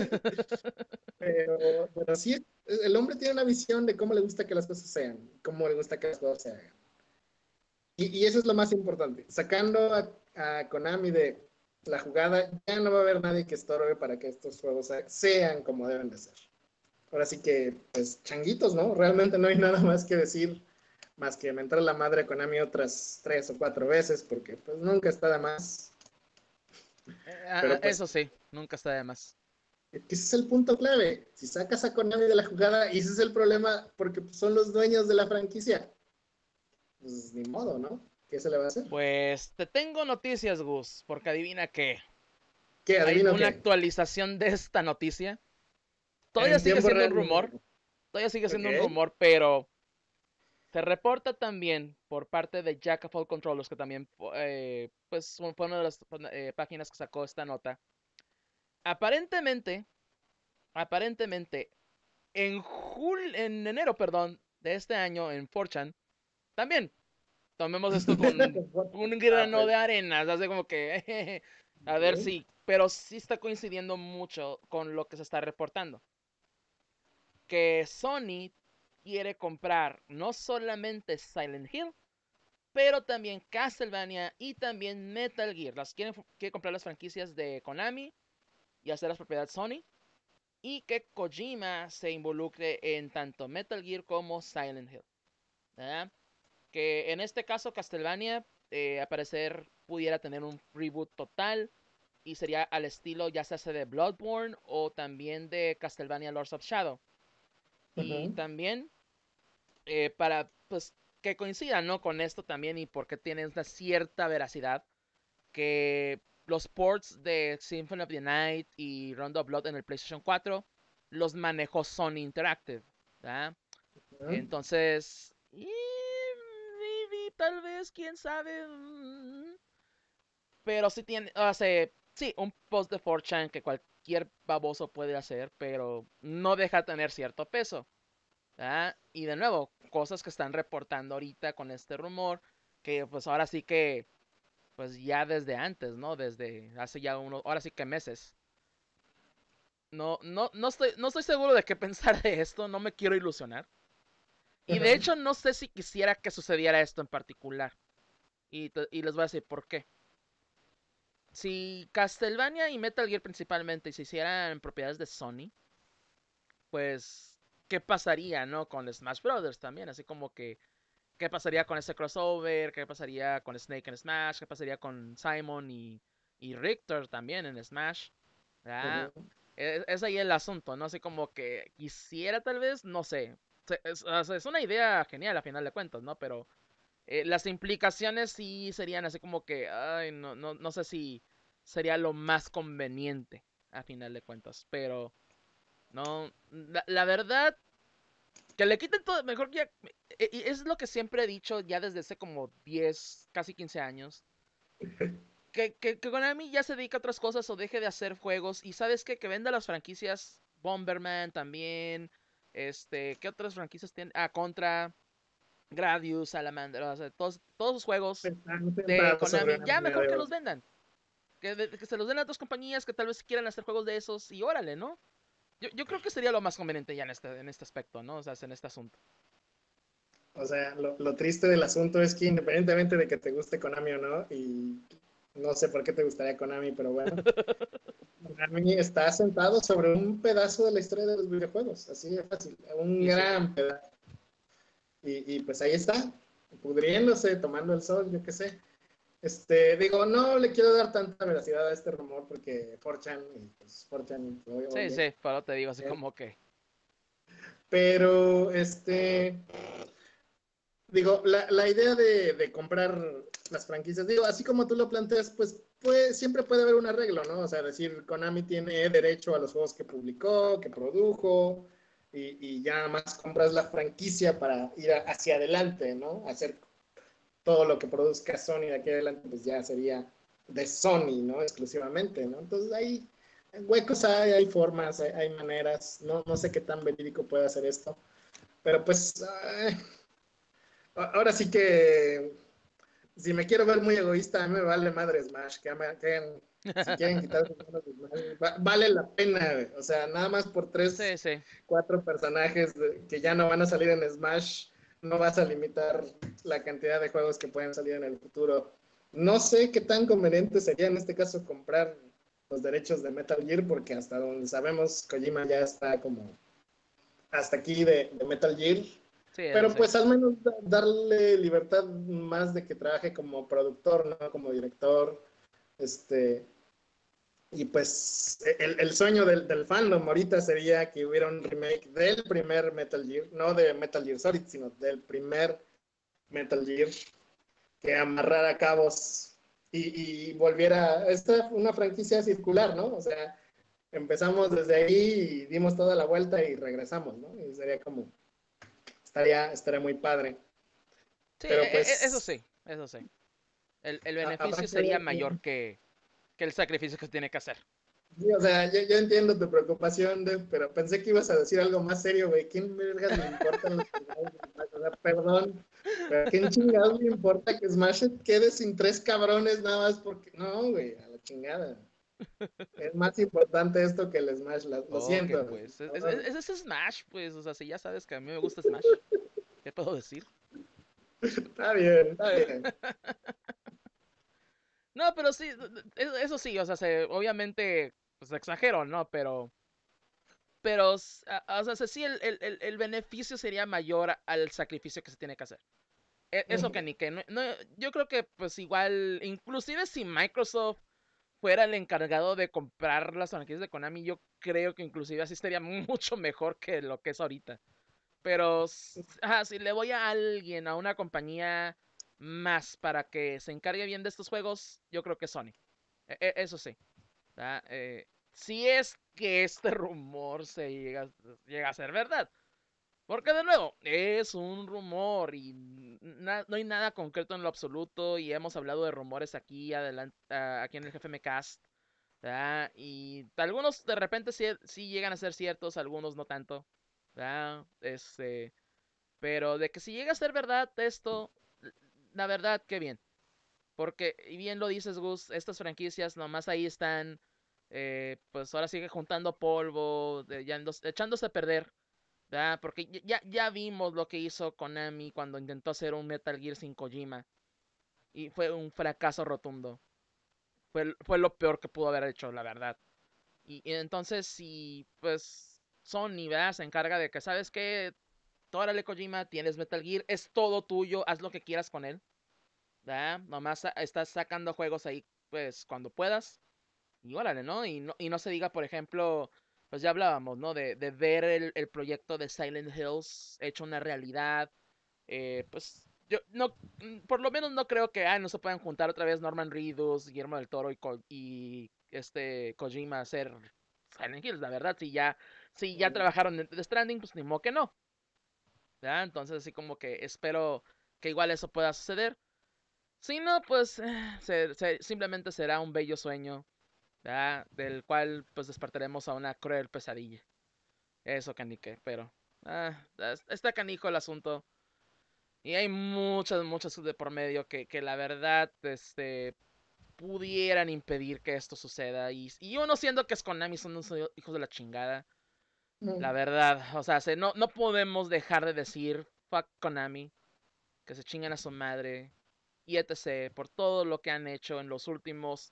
pero sí, el hombre tiene una visión de cómo le gusta que las cosas sean, cómo le gusta que las cosas se hagan. Y eso es lo más importante. Sacando a Konami de la jugada, ya no va a haber nadie que estorbe para que estos juegos sean como deben de ser. Ahora sí que, pues, changuitos, ¿no? Realmente no hay nada más que decir, más que mentar la madre a Konami otras 3 o 4 veces, porque pues nunca está de más. Pero pues, eso sí, nunca está de más. ese es el punto clave. Si sacas a Konami de la jugada, y ese es el problema, porque pues, son los dueños de la franquicia, pues ni modo, ¿no? ¿Qué se le va a hacer? Pues te tengo noticias, Gus, porque adivina qué. ¿Qué? Hay ¿Adivino una qué? actualización de esta noticia. Todavía En sigue tiempo siendo un real. rumor, todavía sigue siendo un Ok. rumor, pero se reporta también por parte de Jack of All Controllers, que también pues fue una de las páginas que sacó esta nota. Aparentemente, aparentemente, en enero, perdón, de este año, en 4chan, también tomemos esto con un grano Pues, de arena, hace como que, a ver ok. si, pero sí está coincidiendo mucho con lo que se está reportando. Que Sony quiere comprar no solamente Silent Hill, pero también Castlevania y también Metal Gear. Quiere comprar las franquicias de Konami y hacer las propiedades Sony. Y que Kojima se involucre en tanto Metal Gear como Silent Hill. ¿Verdad? Que en este caso Castlevania, a parecer, pudiera tener un reboot total. Y sería al estilo ya sea de Bloodborne o también de Castlevania Lords of Shadow. Y Ujú. también para pues que coincida, ¿no? Con esto también y porque tiene una cierta veracidad que los ports de Symphony of the Night y Rondo of Blood en el PlayStation 4 los manejó Sony Interactive, ¿verdad? ¿no? Entonces, maybe, tal vez, quién sabe. Pero sí tiene, o sea, sí, un post de 4chan que cualquier baboso puede hacer, pero no deja de tener cierto peso. ¿Verdad? Y de nuevo, cosas que están reportando ahorita con este rumor, que pues ahora sí que, pues ya desde antes, ¿no? Desde hace ya unos, ahora sí que meses. No estoy seguro de qué pensar de esto, no me quiero ilusionar. Y de Ajá. hecho no sé si quisiera que sucediera esto en particular. Y les voy a decir por qué. Si Castlevania y Metal Gear principalmente se hicieran propiedades de Sony, pues, ¿qué pasaría, no? Con Smash Brothers también, así como que, ¿qué pasaría con ese crossover? ¿Qué pasaría con Snake en Smash? ¿Qué pasaría con Simon y Richter también en Smash? ¿Verdad? Ujú. Es ahí el asunto, ¿no? Así como que quisiera tal vez, no sé. Es una idea genial a final de cuentas, ¿no? Pero las implicaciones sí serían así como que, ay, no sé si sería lo más conveniente a final de cuentas. Pero no, la verdad, que le quiten todo, mejor que ya, y es lo que siempre he dicho ya desde hace como 10 casi 15 años. Que Konami ya se dedica a otras cosas o deje de hacer juegos. Y sabes qué, que venda las franquicias Bomberman también. ¿Qué otras franquicias tiene? Ah, Contra, Gradius, Salamander, o sea, todos los juegos Están de sentados sobre Konami, una ya mina mejor de que los oro. vendan. Que se los den a otras compañías que tal vez quieran hacer juegos de esos y órale, ¿no? Yo creo que sería lo más conveniente ya en este aspecto, ¿no? O sea, en este asunto. O sea, lo triste del asunto es que independientemente de que te guste Konami o no, y no sé por qué te gustaría Konami, pero bueno, Konami está sentado sobre un pedazo de la historia de los videojuegos, así de fácil, un Y sí. gran pedazo. Y pues ahí está, pudriéndose, tomando el sol, yo qué sé. Digo, no le quiero dar tanta veracidad a este rumor porque 4chan, y pues 4chan, Sí, obvio. sí, pero te digo así como que. Pero, digo, la idea de comprar las franquicias, digo, así como tú lo planteas, pues siempre puede haber un arreglo, ¿no? O sea, decir, Konami tiene derecho a los juegos que publicó, que produjo, y ya más compras la franquicia para ir hacia adelante, ¿no? Hacer todo lo que produzca Sony de aquí adelante, pues ya sería de Sony, ¿no? Exclusivamente, ¿no? Entonces hay huecos, hay formas, hay maneras, no sé qué tan verídico puede hacer esto, pero pues ahora sí que si me quiero ver muy egoísta, a mí me vale madre Smash, si quieren quitar sus manos de Smash, vale la pena, güey. O sea, nada más por Sí, sí. 4 personajes que ya no van a salir en Smash, no vas a limitar la cantidad de juegos que pueden salir en el futuro. No sé qué tan conveniente sería en este caso comprar los derechos de Metal Gear, porque hasta donde sabemos, Kojima ya está como hasta aquí de Metal Gear, Sí, eso pero sí. pues al menos darle libertad más de que trabaje como productor, no como director, este, y pues el sueño del fandom ahorita sería que hubiera un remake del primer Metal Gear, no de Metal Gear Solid, sino del primer Metal Gear, que amarrara cabos y volviera, esta una franquicia circular, ¿no? O sea, empezamos desde ahí y dimos toda la vuelta y regresamos, ¿no? Y sería como, estaría muy padre. Sí, Pero eso pues sí, eso sí. El habrá beneficio que sería ver. mayor que el sacrificio que tiene que hacer. Sí, o sea, yo entiendo tu preocupación, pero pensé que ibas a decir algo más serio, güey. ¿Quién vergas le importan los personajes de Smash? O sea, perdón, pero ¿a quién chingados le importa que Smash quede sin 3 cabrones nada más porque... No, güey, a la chingada. Es más importante esto que el Smash, lo Ok, siento, güey. pues. Es, Perdón. es, es Smash, pues. O sea, si ya sabes que a mí me gusta Smash, ¿qué puedo decir? Está bien, está bien. No, pero sí, eso sí, o sea, obviamente, pues exagero, ¿no? Pero, o sea, sí, el beneficio sería mayor al sacrificio que se tiene que hacer. Eso que Ujú. ni que, yo creo que, pues igual, inclusive si Microsoft fuera el encargado de comprar las franquicias de Konami, yo creo que inclusive así estaría mucho mejor que lo que es ahorita. Pero si le voy a alguien, a una compañía más para que se encargue bien de estos juegos, yo creo que Sony. Eso sí. ¿Verdad? Si es que este rumor llega a ser verdad. Porque de nuevo, es un rumor y no hay nada concreto en lo absoluto y hemos hablado de rumores aquí en el GFM Cast. ¿Verdad? Y algunos de repente sí llegan a ser ciertos, algunos no tanto. ¿Verdad? Pero de que si llega a ser verdad esto, la verdad, qué bien. Porque, y bien lo dices, Gus, estas franquicias nomás ahí están, pues ahora sigue juntando polvo, echándose a perder, ¿verdad? Porque ya vimos lo que hizo Konami cuando intentó hacer un Metal Gear sin Kojima. Y fue un fracaso rotundo. Fue lo peor que pudo haber hecho, la verdad. Y entonces, si pues Sony, ¿verdad? Se encarga de que, ¿sabes qué? Órale, Kojima, tienes Metal Gear, es todo tuyo, haz lo que quieras con él. ¿Verdad? Nomás estás sacando juegos ahí, pues, cuando puedas. Y órale, ¿no? Y no se diga, por ejemplo, pues ya hablábamos, ¿no? De ver el proyecto de Silent Hills hecho una realidad. Pues yo no, por lo menos no creo que no se puedan juntar otra vez Norman Reedus, Guillermo del Toro y este Kojima a hacer Silent Hills, la verdad. Si ya trabajaron en The Stranding, pues ni modo que no. ¿Verdad? Entonces así como que espero que igual eso pueda suceder. Si no, pues simplemente será un bello sueño, ¿verdad? Del cual pues despertaremos a una cruel pesadilla. Eso canique, pero está canijo el asunto. Y hay muchas, muchas de por medio que la verdad, pudieran impedir que esto suceda. Y uno siendo que es Konami, son unos hijos de la chingada. La verdad, o sea, no podemos dejar de decir fuck Konami, que se chingan a su madre, y etc. por todo lo que han hecho en los últimos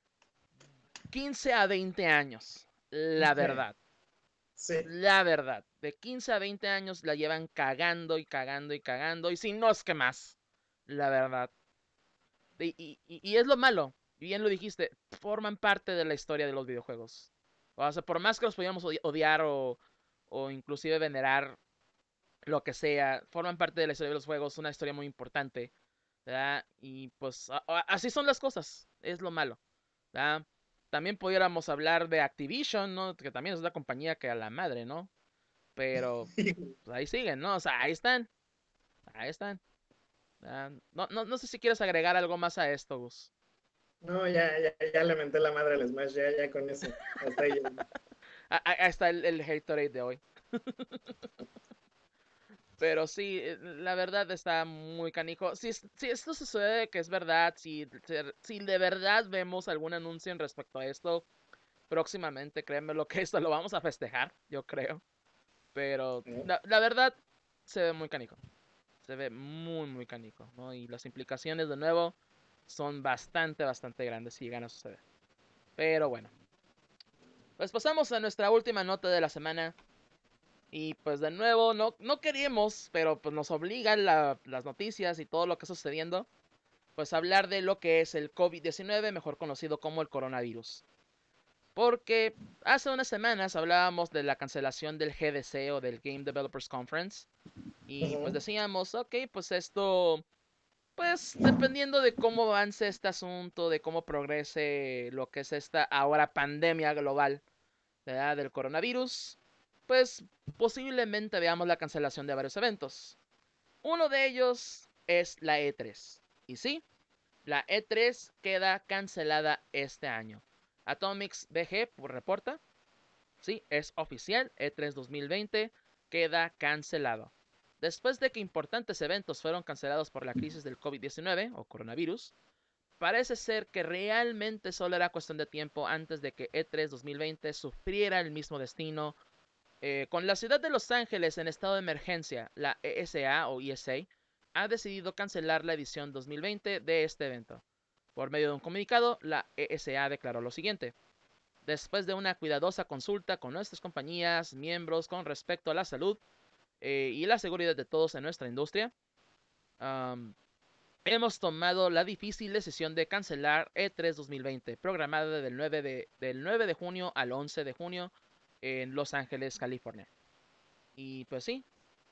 15 a 20 años. La verdad. Sí. La verdad. De 15 a 20 años la llevan cagando y cagando y cagando. Y si no es que más. La verdad. Y es lo malo. Y bien lo dijiste. Forman parte de la historia de los videojuegos. O sea, por más que los podíamos odiar o inclusive venerar, lo que sea, forman parte de la historia de los juegos. Una historia muy importante. ¿Verdad? Y pues así son las cosas. Es lo malo. ¿Verdad? También pudiéramos hablar de Activision, ¿no? Que también es una compañía que a la madre, ¿no? Pero pues, ahí siguen, ¿no? O sea, ahí están. Ahí están. No sé si quieres agregar algo más a esto, Gus. No, ya le menté la madre al Smash, ya con eso. Hasta ahí. Ahí está el Haterade de hoy. Pero sí, la verdad está muy canijo. Si esto sucede, que es verdad, si de verdad vemos algún anuncio en respecto a esto próximamente, créeme lo que esto lo vamos a festejar, yo creo. Pero la verdad, se ve muy canijo. Se ve muy, muy canijo, ¿no? Y las implicaciones, de nuevo, son bastante, bastante grandes si llegan a suceder. Pero bueno, pues pasamos a nuestra última nota de la semana. Y pues de nuevo, no queríamos, pero pues nos obligan las noticias y todo lo que está sucediendo, pues hablar de lo que es el COVID-19, mejor conocido como el coronavirus. Porque hace unas semanas hablábamos de la cancelación del GDC o del Game Developers Conference. Y pues Ujú. decíamos, ok, pues esto, pues dependiendo de cómo avance este asunto, de cómo progrese lo que es esta ahora pandemia global, ¿verdad? Del coronavirus, pues posiblemente veamos la cancelación de varios eventos. Uno de ellos es la E3. Y sí, la E3 queda cancelada este año. Atomics BG reporta, sí, es oficial, E3 2020 queda cancelado. Después de que importantes eventos fueron cancelados por la crisis del COVID-19 o coronavirus, parece ser que realmente solo era cuestión de tiempo antes de que E3 2020 sufriera el mismo destino. Con la ciudad de Los Ángeles en estado de emergencia, la ESA o ESA ha decidido cancelar la edición 2020 de este evento. Por medio de un comunicado, la ESA declaró lo siguiente: después de una cuidadosa consulta con nuestras compañías, miembros con respecto a la salud y la seguridad de todos en nuestra industria, um, hemos tomado la difícil decisión de cancelar E3 2020, programada del 9 de junio al 11 de junio en Los Ángeles, California. Y pues sí,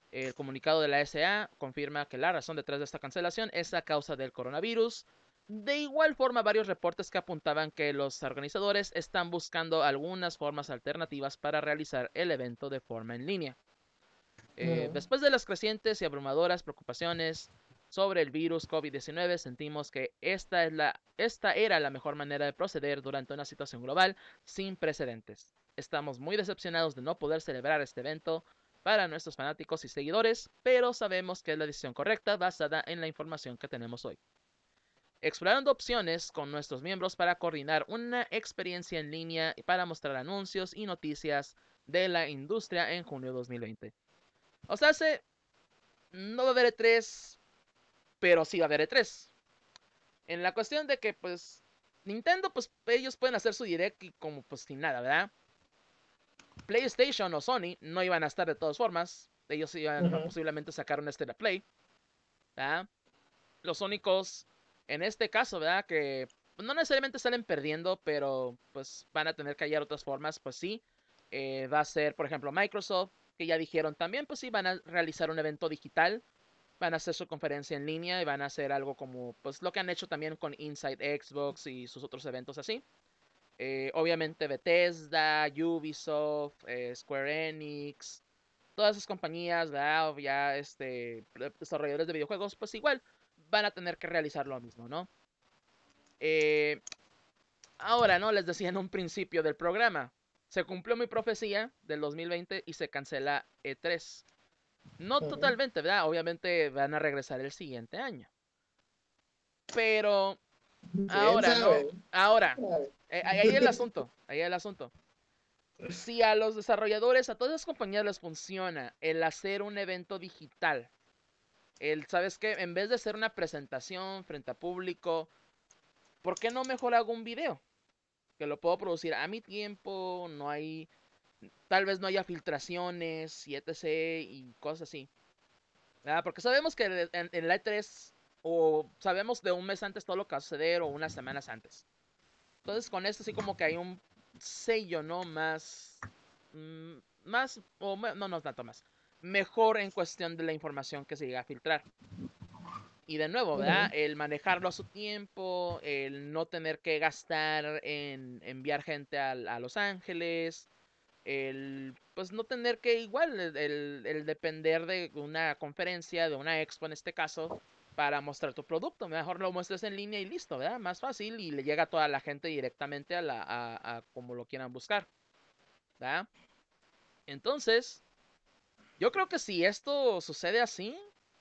El comunicado de la SA confirma que la razón detrás de esta cancelación es a causa del coronavirus. De igual forma, varios reportes que apuntaban que los organizadores están buscando algunas formas alternativas para realizar el evento de forma en línea. Ujú. Después de las crecientes y abrumadoras preocupaciones sobre el virus COVID-19, sentimos que esta era la mejor manera de proceder durante una situación global sin precedentes. Estamos muy decepcionados de no poder celebrar este evento para nuestros fanáticos y seguidores, pero sabemos que es la decisión correcta basada en la información que tenemos hoy. Explorando opciones con nuestros miembros para coordinar una experiencia en línea y para mostrar anuncios y noticias de la industria en junio de 2020. O sea, no va a haber E3, pero sí va a haber E3. En la cuestión de que, pues, Nintendo, pues, ellos pueden hacer su direct y como, pues, sin nada, ¿verdad? PlayStation o Sony no iban a estar de todas formas. Ellos iban a Ujú. posiblemente sacar un State of Play, ¿verdad? Los únicos, en este caso, ¿verdad? Que no necesariamente salen perdiendo, pero, pues, van a tener que hallar otras formas, pues sí. Va a ser, por ejemplo, Microsoft, que ya dijeron también, pues sí, van a realizar un evento digital, van a hacer su conferencia en línea y van a hacer algo como pues lo que han hecho también con Inside Xbox y sus otros eventos así. Obviamente Bethesda, Ubisoft, Square Enix, todas esas compañías, ¿verdad? O ya desarrolladores de videojuegos, pues igual van a tener que realizar lo mismo, ¿no? Eh, Ahora, ¿no? Les decía en un principio del programa, se cumplió mi profecía del 2020 y se cancela E3. No Ujú. totalmente, ¿verdad? Obviamente van a regresar el siguiente año. Pero ¿Quién ahora, ¿no? sabe? Ahora, Sabe. ahí el asunto, ahí el asunto. Si a los desarrolladores, a todas las compañías les funciona el hacer un evento digital, ¿sabes qué? En vez de hacer una presentación frente a público, ¿por qué no mejor hago un video? Que lo puedo producir a mi tiempo, no hay, tal vez no haya filtraciones y etc. y cosas así. Porque sabemos que en la E3 o sabemos de un mes antes todo lo que va a suceder o unas semanas antes. Entonces con esto sí como que hay un sello, ¿no? Mm, más, no, no tanto más. Mejor en cuestión de la información que se llega a filtrar. Y de nuevo, ¿verdad? Ujú. El manejarlo a su tiempo, el no tener que gastar en enviar gente a Los Ángeles, el pues no tener que igual, el depender de una conferencia, de una expo en este caso, para mostrar tu producto. Mejor lo muestres en línea y listo, ¿verdad? Más fácil y le llega a toda la gente directamente a como lo quieran buscar, ¿verdad? Entonces, yo creo que si esto sucede así,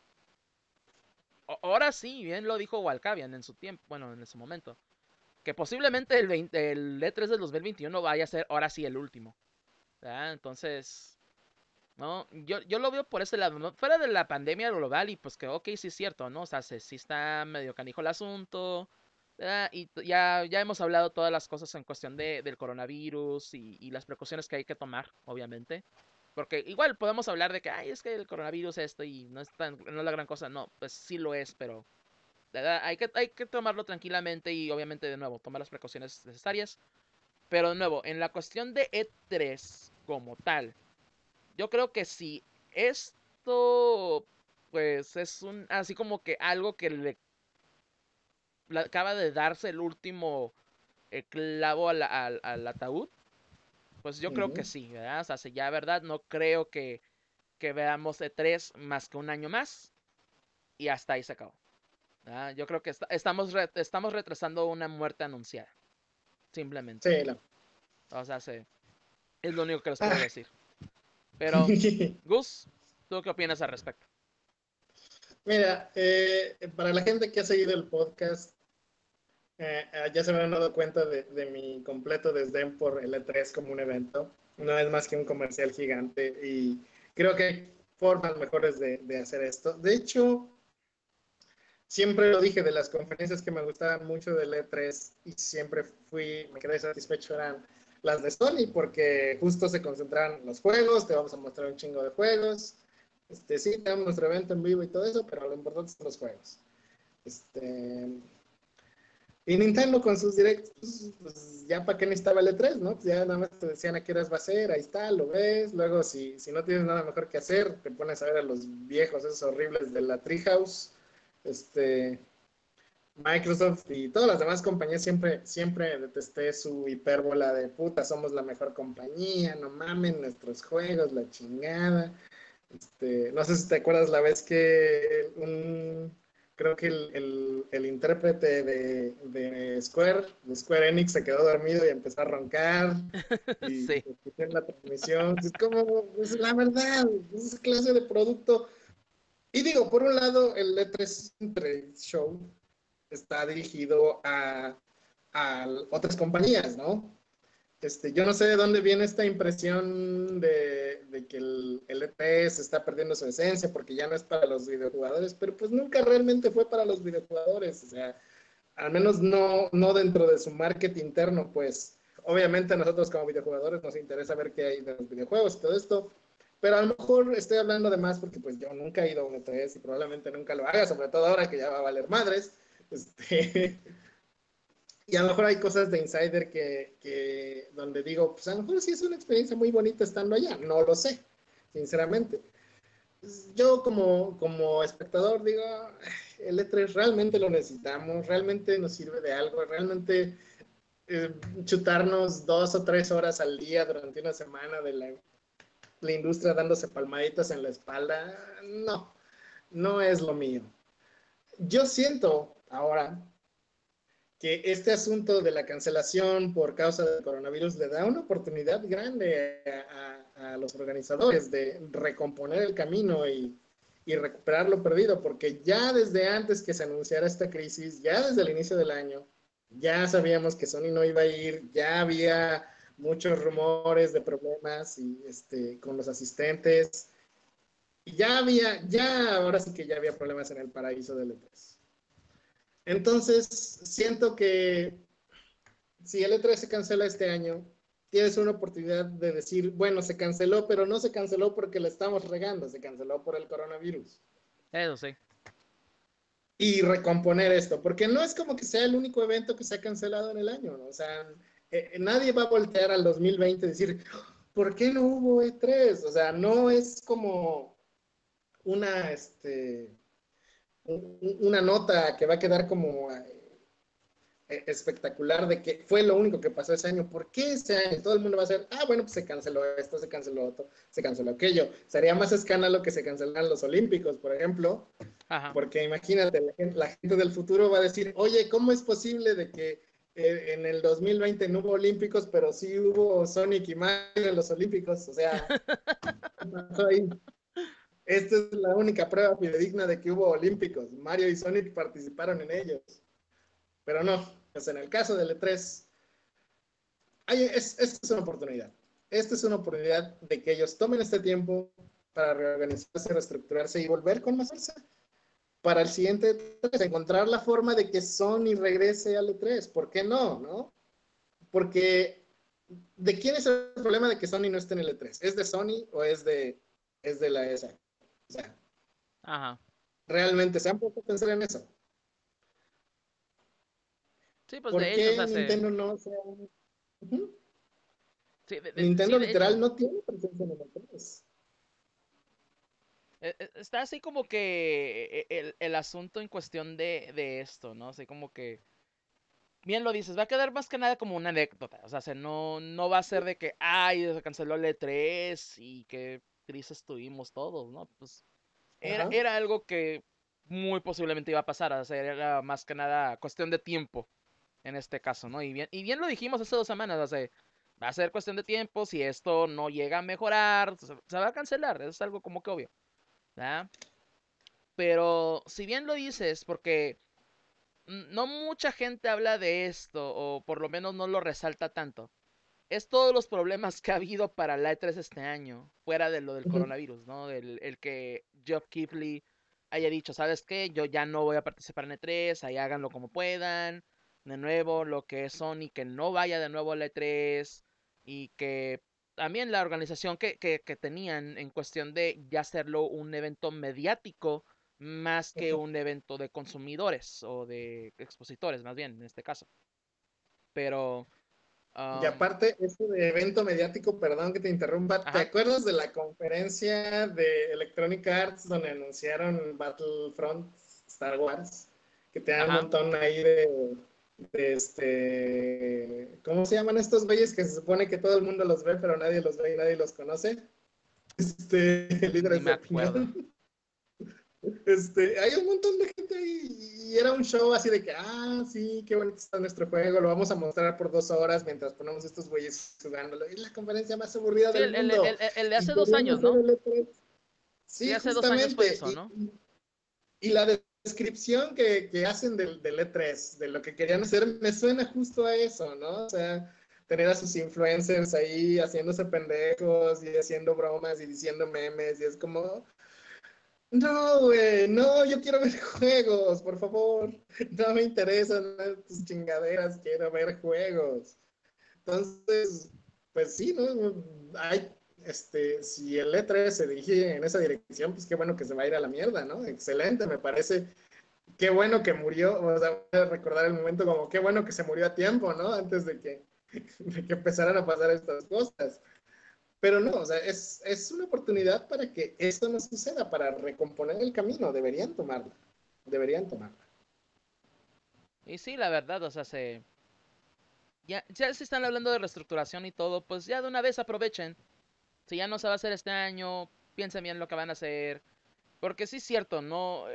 ahora sí, bien lo dijo Walcavian en su tiempo, bueno, en ese momento, que posiblemente el E3 del 2021 vaya a ser ahora sí el último, ¿verdad? Entonces, ¿no? Yo lo veo por ese lado, ¿no? Fuera de la pandemia global y pues que, ok, sí es cierto, ¿no? O sea, sí está medio canijo el asunto, ¿verdad? Y ya hemos hablado todas las cosas en cuestión del coronavirus y las precauciones que hay que tomar, obviamente. Porque igual podemos hablar de que, ay, es que el coronavirus esto y no es la gran cosa. No, pues sí lo es, pero ¿verdad? Hay que tomarlo tranquilamente y obviamente de nuevo tomar las precauciones necesarias. Pero de nuevo, en la cuestión de E3 como tal, yo creo que si esto, pues es así como que algo que acaba de darse el último clavo al ataúd, pues yo creo que Ujú. sí, ¿verdad? O sea, si ya, ¿verdad? No creo que veamos E3 más que un año más y hasta ahí se acabó. ¿Verdad? Yo creo que estamos retrasando una muerte anunciada, simplemente. Sí, O sea, es lo único que les puedo Ah. decir. Pero, Gus, ¿tú qué opinas al respecto? Mira, para la gente que ha seguido el podcast, ya se me han dado cuenta de mi completo desdén por el E3 como un evento. No es más que un comercial gigante y creo que hay formas mejores de hacer esto. De hecho, siempre lo dije, de las conferencias que me gustaban mucho del E3 y siempre me quedé satisfecho eran las de Sony porque justo se concentraban en los juegos, te vamos a mostrar un chingo de juegos. Sí, tenemos nuestro evento en vivo y todo eso, pero lo importante son los juegos. Este, y Nintendo con sus directos, pues, ya para qué necesitaba el E3, ¿no? Pues ya nada más te decían a qué horas va a ser, ahí está, lo ves. Luego, si no tienes nada mejor que hacer, te pones a ver a los viejos, esos horribles de la Treehouse, este, Microsoft y todas las demás compañías. Siempre detesté su hipérbola de puta, somos la mejor compañía, no mamen, nuestros juegos, la chingada. No sé si te acuerdas la vez que creo que el intérprete de Square Enix se quedó dormido y empezó a roncar y Sí. se escuchó en la transmisión. Es como, es la verdad, es esa clase de producto. Y digo, por un lado, el E3 Trade Show está dirigido a otras compañías, ¿no? Yo no sé de dónde viene esta impresión de que el E3 está perdiendo su esencia porque ya no es para los videojugadores, pero pues nunca realmente fue para los videojugadores, o sea, al menos no dentro de su marketing interno, pues obviamente a nosotros como videojugadores nos interesa ver qué hay de los videojuegos y todo esto, pero a lo mejor estoy hablando de más porque pues yo nunca he ido a un E3 y probablemente nunca lo haga, sobre todo ahora que ya va a valer madres. este, Y a lo mejor hay cosas de Insider donde digo, pues a lo mejor sí es una experiencia muy bonita estando allá. No lo sé, sinceramente. Yo como espectador digo, el E3 realmente lo necesitamos, realmente nos sirve de algo, realmente eh, chutarnos 2 o 3 horas al día durante una semana de la industria dándose palmaditas en la espalda, no es lo mío. Yo siento ahora que este asunto de la cancelación por causa del coronavirus le da una oportunidad grande a los organizadores de recomponer el camino y recuperar lo perdido, porque ya desde antes que se anunciara esta crisis, ya desde el inicio del año, ya sabíamos que Sony no iba a ir, ya había muchos rumores de problemas con los asistentes, y ya ahora sí que ya había problemas en el paraíso del E3. Entonces, siento que si el E3 se cancela este año, tienes una oportunidad de decir, bueno, se canceló, pero no se canceló porque le estamos regando, se canceló por el coronavirus. Eso sí. Y recomponer esto, porque no es como que sea el único evento que se ha cancelado en el año, ¿no? O sea, nadie va a voltear al 2020 y decir, ¿por qué no hubo E3? O sea, no es como una, una nota que va a quedar como espectacular de que fue lo único que pasó ese año. ¿Por qué ese año? Todo el mundo va a ser, bueno, pues se canceló esto, se canceló otro, se canceló aquello. Sería más escándalo que se cancelaran los Olímpicos, por ejemplo, Ajá. porque imagínate, la gente del futuro va a decir, oye, ¿cómo es posible de que en el 2020 no hubo Olímpicos, pero sí hubo Sonic y Mario en los Olímpicos? O sea, ¿qué pasó ahí? Esta es la única prueba fidedigna de que hubo Olímpicos. Mario y Sonic participaron en ellos. Pero no, pues en el caso del E3, esta es una oportunidad. Esta es una oportunidad de que ellos tomen este tiempo para reorganizarse, reestructurarse y volver con más fuerza para el siguiente E3, encontrar la forma de que Sony regrese al E3. ¿Por qué no? ¿No? Porque ¿de quién es el problema de que Sony no esté en el E3? ¿Es de Sony o es de la ESA? O sea, Ajá. realmente se han puesto a pensar en eso. Sí, pues ¿Por de hecho, o qué sea, Nintendo no sea sí, Nintendo sí, de literal hecho. no tiene presencia en el E3? Está así como que el asunto en cuestión de esto, ¿no? Así como que, bien lo dices, va a quedar más que nada como una anécdota. O sea, no va a ser de que, ay, se canceló el E3 y que tristes estuvimos todos, ¿no? Pues Ajá. era algo que muy posiblemente iba a pasar. O sea, era más que nada cuestión de tiempo en este caso, ¿no? Y bien lo dijimos hace 2 semanas, o sea, va a ser cuestión de tiempo. Si esto no llega a mejorar, se va a cancelar. Eso es algo como que obvio, ¿verdad? Pero si bien lo dices, porque no mucha gente habla de esto, o por lo menos no lo resalta tanto, es todos los problemas que ha habido para la E3 este año, fuera de lo del Ujú. coronavirus, ¿no? El que Geoff Keighley haya dicho, ¿sabes qué? Yo ya no voy a participar en E3, ahí háganlo como puedan. De nuevo, lo que es Sony, que no vaya de nuevo a la E3, y que también la organización que tenían en cuestión de ya hacerlo un evento mediático más que un evento de consumidores o de expositores, más bien, en este caso. Pero Y aparte, ese de evento mediático, perdón que te interrumpa, ¿te Ajá, acuerdas de la conferencia de Electronic Arts donde anunciaron Battlefront Star Wars? Que te dan un ajá. montón ahí ¿cómo se llaman estos güeyes que se supone que todo el mundo los ve, pero nadie los ve y nadie los conoce? Ni Líderes me de acuerdo. opinión. Hay un montón de gente ahí y era un show así de que, sí, qué bonito está nuestro juego, lo vamos a mostrar por 2 horas mientras ponemos estos güeyes jugándolo. Es la conferencia más aburrida Sí, del mundo. el de Y hace dos querían años, hacer ¿no? el E3. Sí, Sí, hace 2 años fue justamente. eso, ¿no? Y la descripción que hacen del E3, de lo que querían hacer, me suena justo a eso, ¿no? O sea, tener a sus influencers ahí haciéndose pendejos y haciendo bromas y diciendo memes, y es como, no, güey, no, yo quiero ver juegos, por favor. No me interesan tus chingaderas, quiero ver juegos. Entonces, pues sí, ¿no? Si el E3 se dirige en esa dirección, pues qué bueno que se va a ir a la mierda, ¿no? Excelente, me parece. Qué bueno que murió, o sea, voy a recordar el momento como qué bueno que se murió a tiempo, ¿no? Antes de que empezaran a pasar estas cosas. Pero no, o sea, es una oportunidad para que esto no suceda, para recomponer el camino. Deberían tomarla. Deberían tomarla. Y sí, la verdad, o sea, ya se están hablando de reestructuración y todo, pues ya de una vez aprovechen. Si ya no se va a hacer este año, piensen bien lo que van a hacer. Porque sí es cierto, ¿no?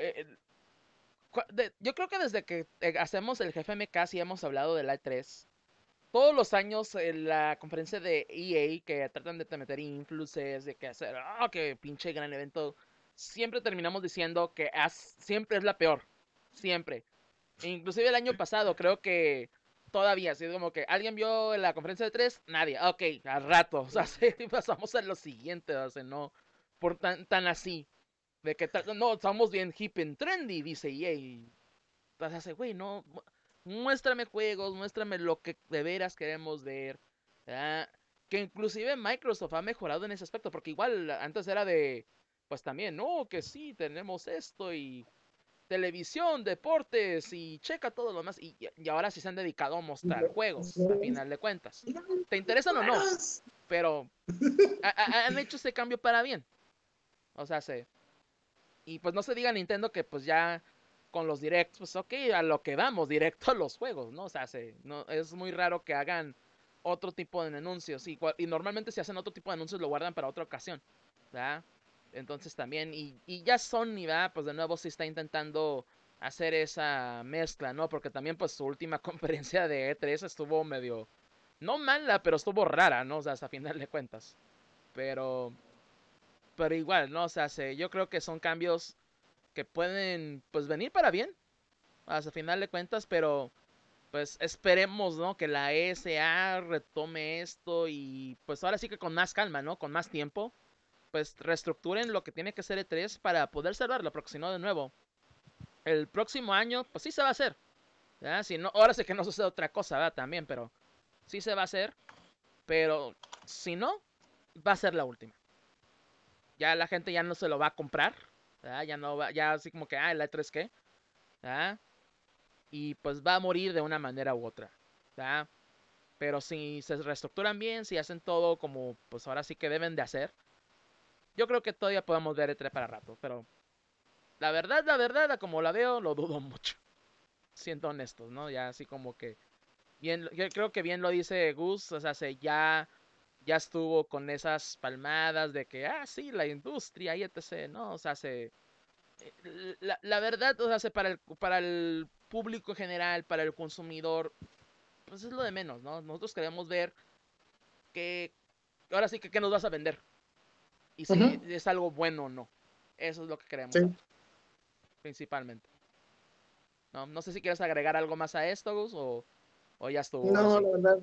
Yo creo que desde que hacemos el jefe MK sí hemos hablado del E3. Todos los años en la conferencia de EA que tratan de meter influencers, de que hacer, que pinche gran evento, siempre terminamos diciendo que siempre es la peor. Siempre. Inclusive el año pasado creo que todavía, así como que alguien vio la conferencia de 3, nadie. Ok, al rato. O sea, sí, pasamos a lo siguiente, o sea, no por tan así. De que no, estamos bien hip and trendy, dice EA. Y entonces, güey, no, muéstrame juegos, muéstrame lo que de veras queremos ver. ¿Verdad? Que inclusive Microsoft ha mejorado en ese aspecto, porque igual antes era de, pues también, no, que sí, tenemos esto y televisión, deportes y checa todo lo demás. Y ahora sí se han dedicado a mostrar juegos, a final de cuentas. ¿Te interesan o no? Pero han hecho ese cambio para bien. O sea, y pues no se diga Nintendo que pues ya con los directs, pues ok, a lo que vamos, directo a los juegos, ¿no? O sea, no, es muy raro que hagan otro tipo de anuncios. Y normalmente si hacen otro tipo de anuncios lo guardan para otra ocasión, ¿verdad? Entonces también, y ya Sony, ¿verdad? Pues de nuevo sí está intentando hacer esa mezcla, ¿no? Porque también pues su última conferencia de E3 estuvo medio, no mala, pero estuvo rara, ¿no? O sea, hasta final de cuentas. Pero, pero igual, ¿no? O sea, yo creo que son cambios que pueden pues venir para bien, hasta final de cuentas, pero pues esperemos, ¿no? Que la ESA retome esto y pues ahora sí que con más calma, ¿no? Con más tiempo, pues reestructuren lo que tiene que ser E3 para poder salvarlo, porque si no, de nuevo, el próximo año, pues sí se va a hacer, ¿verdad? Si no, ahora sé que no sucede otra cosa, ¿verdad? También, pero sí se va a hacer, pero si no, va a ser la última. Ya la gente ya no se lo va a comprar, ¿verdad? Ya no va, ya así como que, el E3 qué, ¿verdad? Y pues va a morir de una manera u otra, ¿verdad? Pero si se reestructuran bien, si hacen todo como pues ahora sí que deben de hacer, yo creo que todavía podemos ver E3 para rato, pero la verdad, a como la veo, lo dudo mucho, siendo honestos, ¿no? Ya así como que bien, yo creo que bien lo dice Gus, o sea, ya estuvo con esas palmadas de que, sí, la industria y etc., ¿no? O sea, la verdad, o sea, para el público en general, para el consumidor, pues es lo de menos, ¿no? Nosotros queremos ver que, ahora sí que nos vas a vender y si Ujú. es algo bueno o no. Eso es lo que queremos Sí. saber, principalmente. No, no sé si quieres agregar algo más a esto, Gus, o ya estuvo ahora No, sí. la verdad,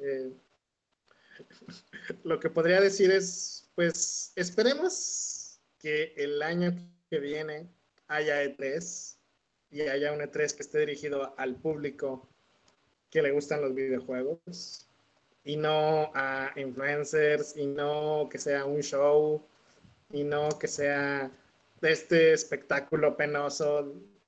lo que podría decir es, pues, esperemos que el año que viene haya E3 y haya un E3 que esté dirigido al público que le gustan los videojuegos y no a influencers y no que sea un show y no que sea este espectáculo penoso.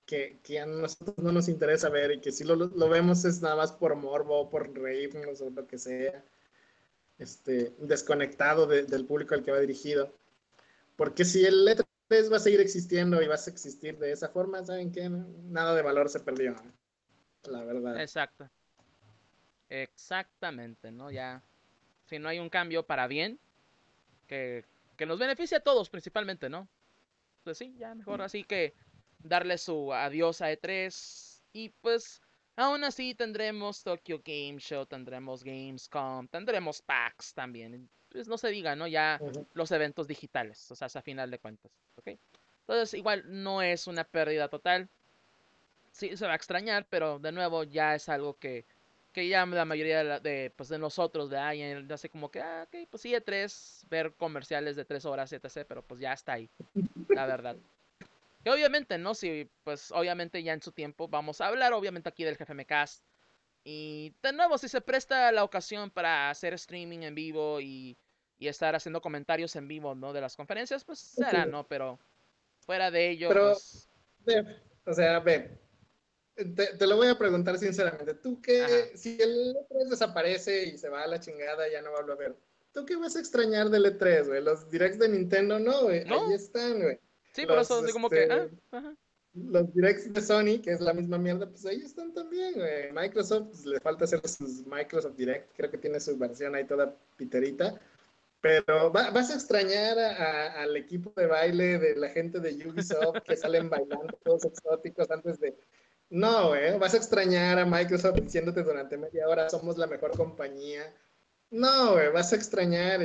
que a nosotros no nos interesa ver y que si lo vemos es nada más por morbo, por reírnos o lo que sea, desconectado del público al que va dirigido. Porque si el E3 va a seguir existiendo y va a existir de esa forma, ¿saben qué? Nada de valor se perdió, la verdad. Exacto. Exactamente, ¿no? Ya, si no hay un cambio para bien, que, que nos beneficie a todos principalmente, ¿no? Pues sí, ya mejor así que darle su adiós a E3 y pues aún así tendremos Tokyo Game Show, tendremos Gamescom, tendremos PAX también. Pues no se diga, ¿no? Ya Ujú. los eventos digitales, o sea, a final de cuentas, ¿ok? Entonces igual no es una pérdida total, sí se va a extrañar, pero de nuevo ya es algo que ya la mayoría pues de nosotros de ahí ya sé como que, ok, pues sí, E3, ver comerciales de 3 horas, etc., pero pues ya está ahí, la verdad. Que obviamente, ¿no? Si, pues obviamente ya en su tiempo vamos a hablar, obviamente aquí del GFMcast. Y de nuevo, si se presta la ocasión para hacer streaming en vivo y estar haciendo comentarios en vivo, ¿no? De las conferencias, pues Sí. será, ¿no? Pero fuera de ello, Pero, pues, ve, o sea, ve, te lo voy a preguntar sinceramente. ¿Tú ajá. qué, si el E3 desaparece y se va a la chingada, ya no va a volver? ¿Tú qué vas a extrañar del E3, güey? Los directs de Nintendo, no, güey. Ahí No, están, güey. sí, por Los, eso así como que, ajá. los directs de Sony, que es la misma mierda, pues ahí están también, güey. Microsoft, pues, le falta hacer sus Microsoft Direct. Creo que tiene su versión ahí toda piterita. Pero vas a extrañar al equipo de baile de la gente de Ubisoft que salen bailando todos exóticos antes de... No, vas a extrañar a Microsoft diciéndote durante media hora somos la mejor compañía. No, vas a extrañar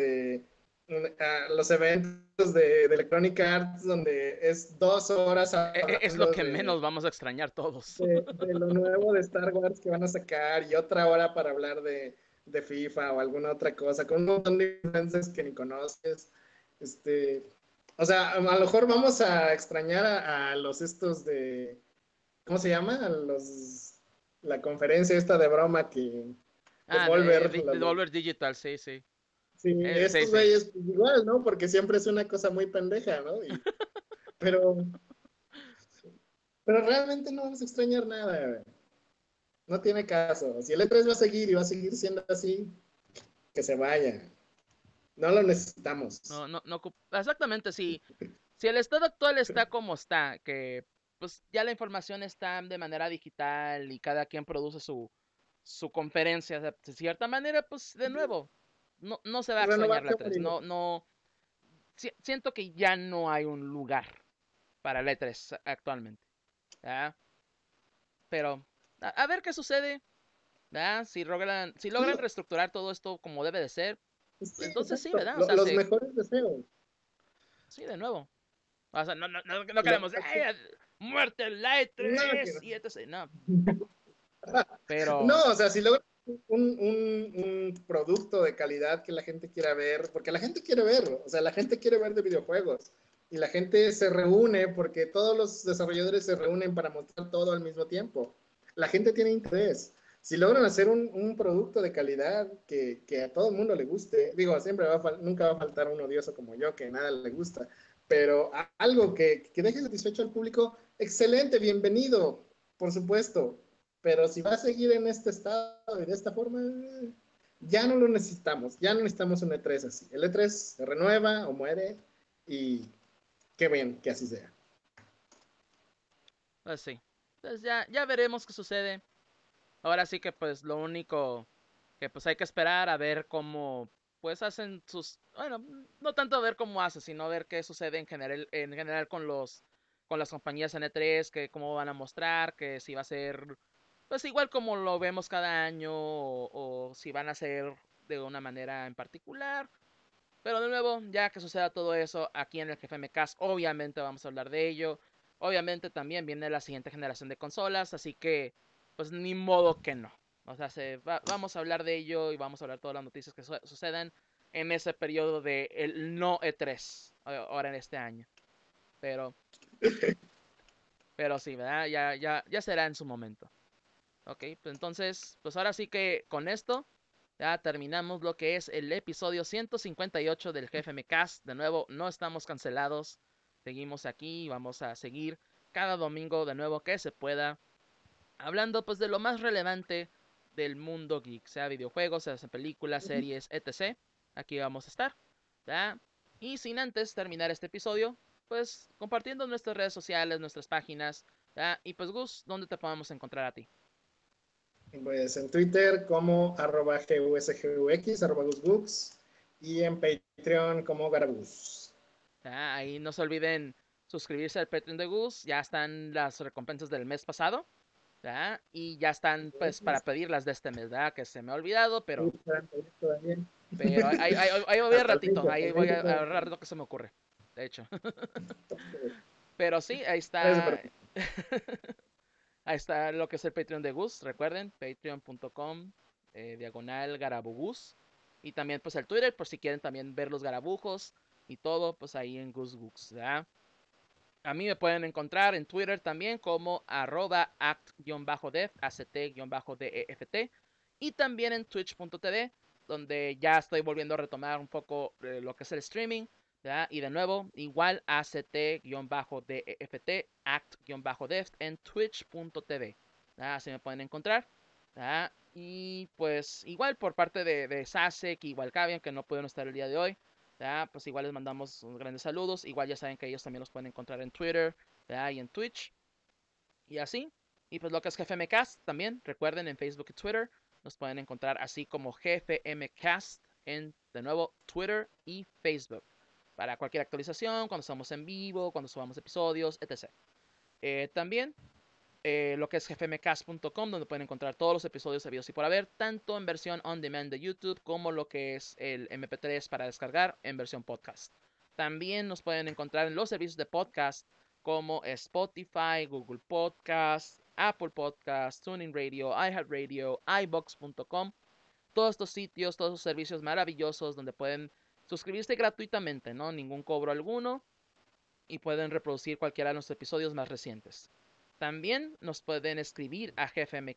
a los eventos de Electronic Arts donde es 2 horas Es lo hablando que menos vamos a extrañar todos. de lo nuevo de Star Wars que van a sacar y otra hora para hablar de FIFA o alguna otra cosa, con un montón de influencers que ni conoces. Este, o sea, a lo mejor vamos a extrañar a los estos de, ¿cómo se llama? La conferencia esta de broma de Volver. De Devolver Digital, sí, sí. Sí, Sí, estos sí. güeyes pues, igual, ¿no? Porque siempre es una cosa muy pendeja, ¿no? Pero, pero realmente no vamos a extrañar nada, güey. No tiene caso. Si el E3 va a seguir y va a seguir siendo así, que se vaya. No lo necesitamos. No, no, no, exactamente, sí. Si el estado actual está como está, que pues ya la información está de manera digital y cada quien produce su conferencia de cierta manera, pues de nuevo, no se va a extrañar la Renovarse o E3. morir. No, siento que ya no hay un lugar para la E3 actualmente. ¿Ya? Pero a ver qué sucede. ¿Ya? Si logran Sí, reestructurar todo esto como debe de ser, sí, entonces sí, exacto. ¿verdad? O sea, Los mejores deseos. sí, de nuevo. O sea, no Lo- queremos, ¡ay, muerte al la no, que E3! Y etc. No, pero, no, o sea, si logran un producto de calidad que la gente quiera ver, porque la gente quiere verlo, o sea, la gente quiere ver de videojuegos y la gente se reúne porque todos los desarrolladores se reúnen para mostrar todo al mismo tiempo. La gente tiene interés. Si logran hacer un producto de calidad que a todo el mundo le guste, digo, siempre nunca va a faltar un odioso como yo que nada le gusta, pero algo que deje satisfecho al público, excelente, bienvenido, por supuesto, pero si va a seguir en este estado y de esta forma, ya no lo necesitamos. Ya no necesitamos un E3 así. El E3 se renueva o muere y qué bien que así sea. pues sí. Entonces ya veremos qué sucede. Ahora sí que pues lo único que pues hay que esperar a ver cómo pues hacen bueno, no tanto a ver cómo hace, sino a ver qué sucede en general con las compañías en E3, que cómo van a mostrar, que si va a ser pues igual como lo vemos cada año o si van a ser de una manera en particular. Pero de nuevo, ya que suceda todo eso aquí en el GFMcast, obviamente vamos a hablar de ello. Obviamente también viene la siguiente generación de consolas, así que pues ni modo que no. O sea, vamos a hablar de ello y vamos a hablar todas las noticias que sucedan en ese periodo de el no E3, ahora en este año. Pero, pero sí, ¿verdad? Ya será en su momento. Ok, pues entonces, pues ahora sí que con esto ya terminamos lo que es el episodio 158 del GFM Cast. De nuevo, no estamos cancelados. Seguimos aquí y vamos a seguir cada domingo de nuevo que se pueda, hablando pues de lo más relevante del mundo geek, sea videojuegos, sea películas, series, etc. Aquí vamos a estar, ¿verdad? Y sin antes terminar este episodio, pues compartiendo nuestras redes sociales, nuestras páginas, ¿verdad? Y pues Gus, ¿dónde te podemos encontrar a ti? Pues en Twitter como @GUSGUX, @GusBooks, y en Patreon como Garabus. ¿Verdad? Ahí no se olviden suscribirse al Patreon de Gus, ya están las recompensas del mes pasado, ¿verdad? Y ya están pues para pedirlas de este mes, ¿verdad? Que se me ha olvidado, pero ahí voy a Hasta el ratito, 20, hasta ahí el voy 20 a agarrar lo que se me ocurre, de hecho. Pero sí, ahí está. Ahí está lo que es el Patreon de Gus. Recuerden, patreon.com /garabugus. Y también pues el Twitter, por si quieren también ver los garabujos y todo, pues ahí en GusBooks, ¿verdad? A mí me pueden encontrar en Twitter también como @act-def, act-deft. Y también en twitch.tv, donde ya estoy volviendo a retomar un poco lo que es el streaming, ¿verdad? Y de nuevo, igual act-deft, act-deft en twitch.tv, ¿verdad? Así me pueden encontrar, ¿verdad? Y pues igual por parte de Sasek, igual Cavian, que no pudieron estar el día de hoy, ¿verdad? Pues igual les mandamos unos grandes saludos. Igual ya saben que ellos también los pueden encontrar en Twitter, ¿verdad? Y en Twitch. Y así. Y pues lo que es GFMcast también. Recuerden en Facebook y Twitter. Nos pueden encontrar así como GFMcast en, de nuevo, Twitter y Facebook. Para cualquier actualización, cuando estamos en vivo, cuando subamos episodios, etc. También lo que es gfmcast.com, donde pueden encontrar todos los episodios habidos y por haber, tanto en versión on demand de YouTube como lo que es el MP3 para descargar en versión podcast. También nos pueden encontrar en los servicios de podcast como Spotify, Google Podcast, Apple Podcast, TuneIn Radio, iHeartRadio, iBox.com. Todos estos sitios, todos los servicios maravillosos donde pueden suscribirse gratuitamente, ¿no? Ningún cobro alguno, y pueden reproducir cualquiera de nuestros episodios más recientes. También nos pueden escribir a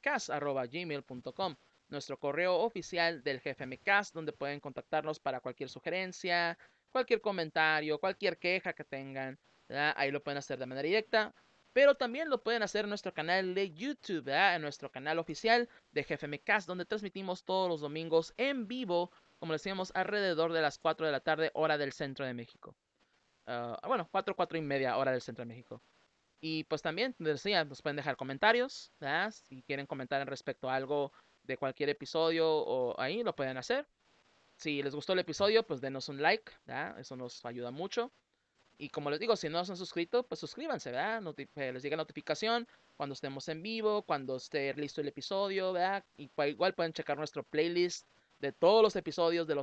gfmcast@gmail.com, nuestro correo oficial del GFMcast, donde pueden contactarnos para cualquier sugerencia, cualquier comentario, cualquier queja que tengan, ¿verdad? Ahí lo pueden hacer de manera directa. Pero también lo pueden hacer en nuestro canal de YouTube, ¿verdad? En nuestro canal oficial de GFMcast, donde transmitimos todos los domingos en vivo, como decíamos, alrededor de las 4 de la tarde, hora del centro de México. Bueno, 4 y media hora del centro de México. Y pues también, les decía, nos pueden dejar comentarios, ¿verdad? Si quieren comentar en respecto a algo de cualquier episodio o ahí, lo pueden hacer. Si les gustó el episodio, pues denos un like, ¿verdad? Eso nos ayuda mucho. Y como les digo, si no se han suscrito, pues suscríbanse, ¿verdad? Les llega notificación cuando estemos en vivo, cuando esté listo el episodio, ¿verdad? Y igual pueden checar nuestro playlist de todos los episodios, de los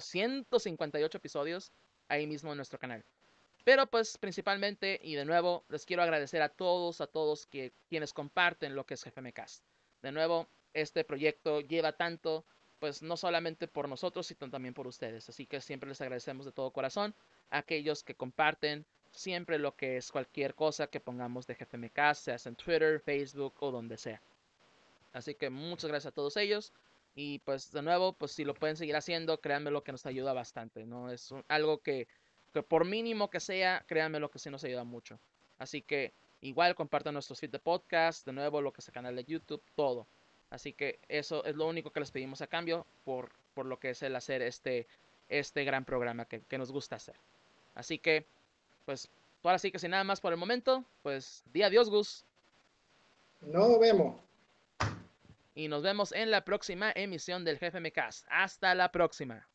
158 episodios, ahí mismo en nuestro canal. Pero pues principalmente y de nuevo les quiero agradecer a todos quienes comparten lo que es GFMcast. De nuevo, este proyecto lleva tanto, pues no solamente por nosotros, sino también por ustedes. Así que siempre les agradecemos de todo corazón a aquellos que comparten siempre lo que es cualquier cosa que pongamos de GFMcast, sea en Twitter, Facebook o donde sea. Así que muchas gracias a todos ellos. Y pues de nuevo, pues si lo pueden seguir haciendo, créanme lo que nos ayuda bastante, ¿no? Es algo que por mínimo que sea, créanme lo que sí nos ayuda mucho. Así que igual compartan nuestros feed de podcast, de nuevo lo que es el canal de YouTube, todo. Así que eso es lo único que les pedimos a cambio por lo que es el hacer este gran programa que nos gusta hacer. Así que, pues, ahora sí que sin nada más por el momento, pues, di adiós, Gus. Nos vemos. Y nos vemos en la próxima emisión del GFMcast. Hasta la próxima.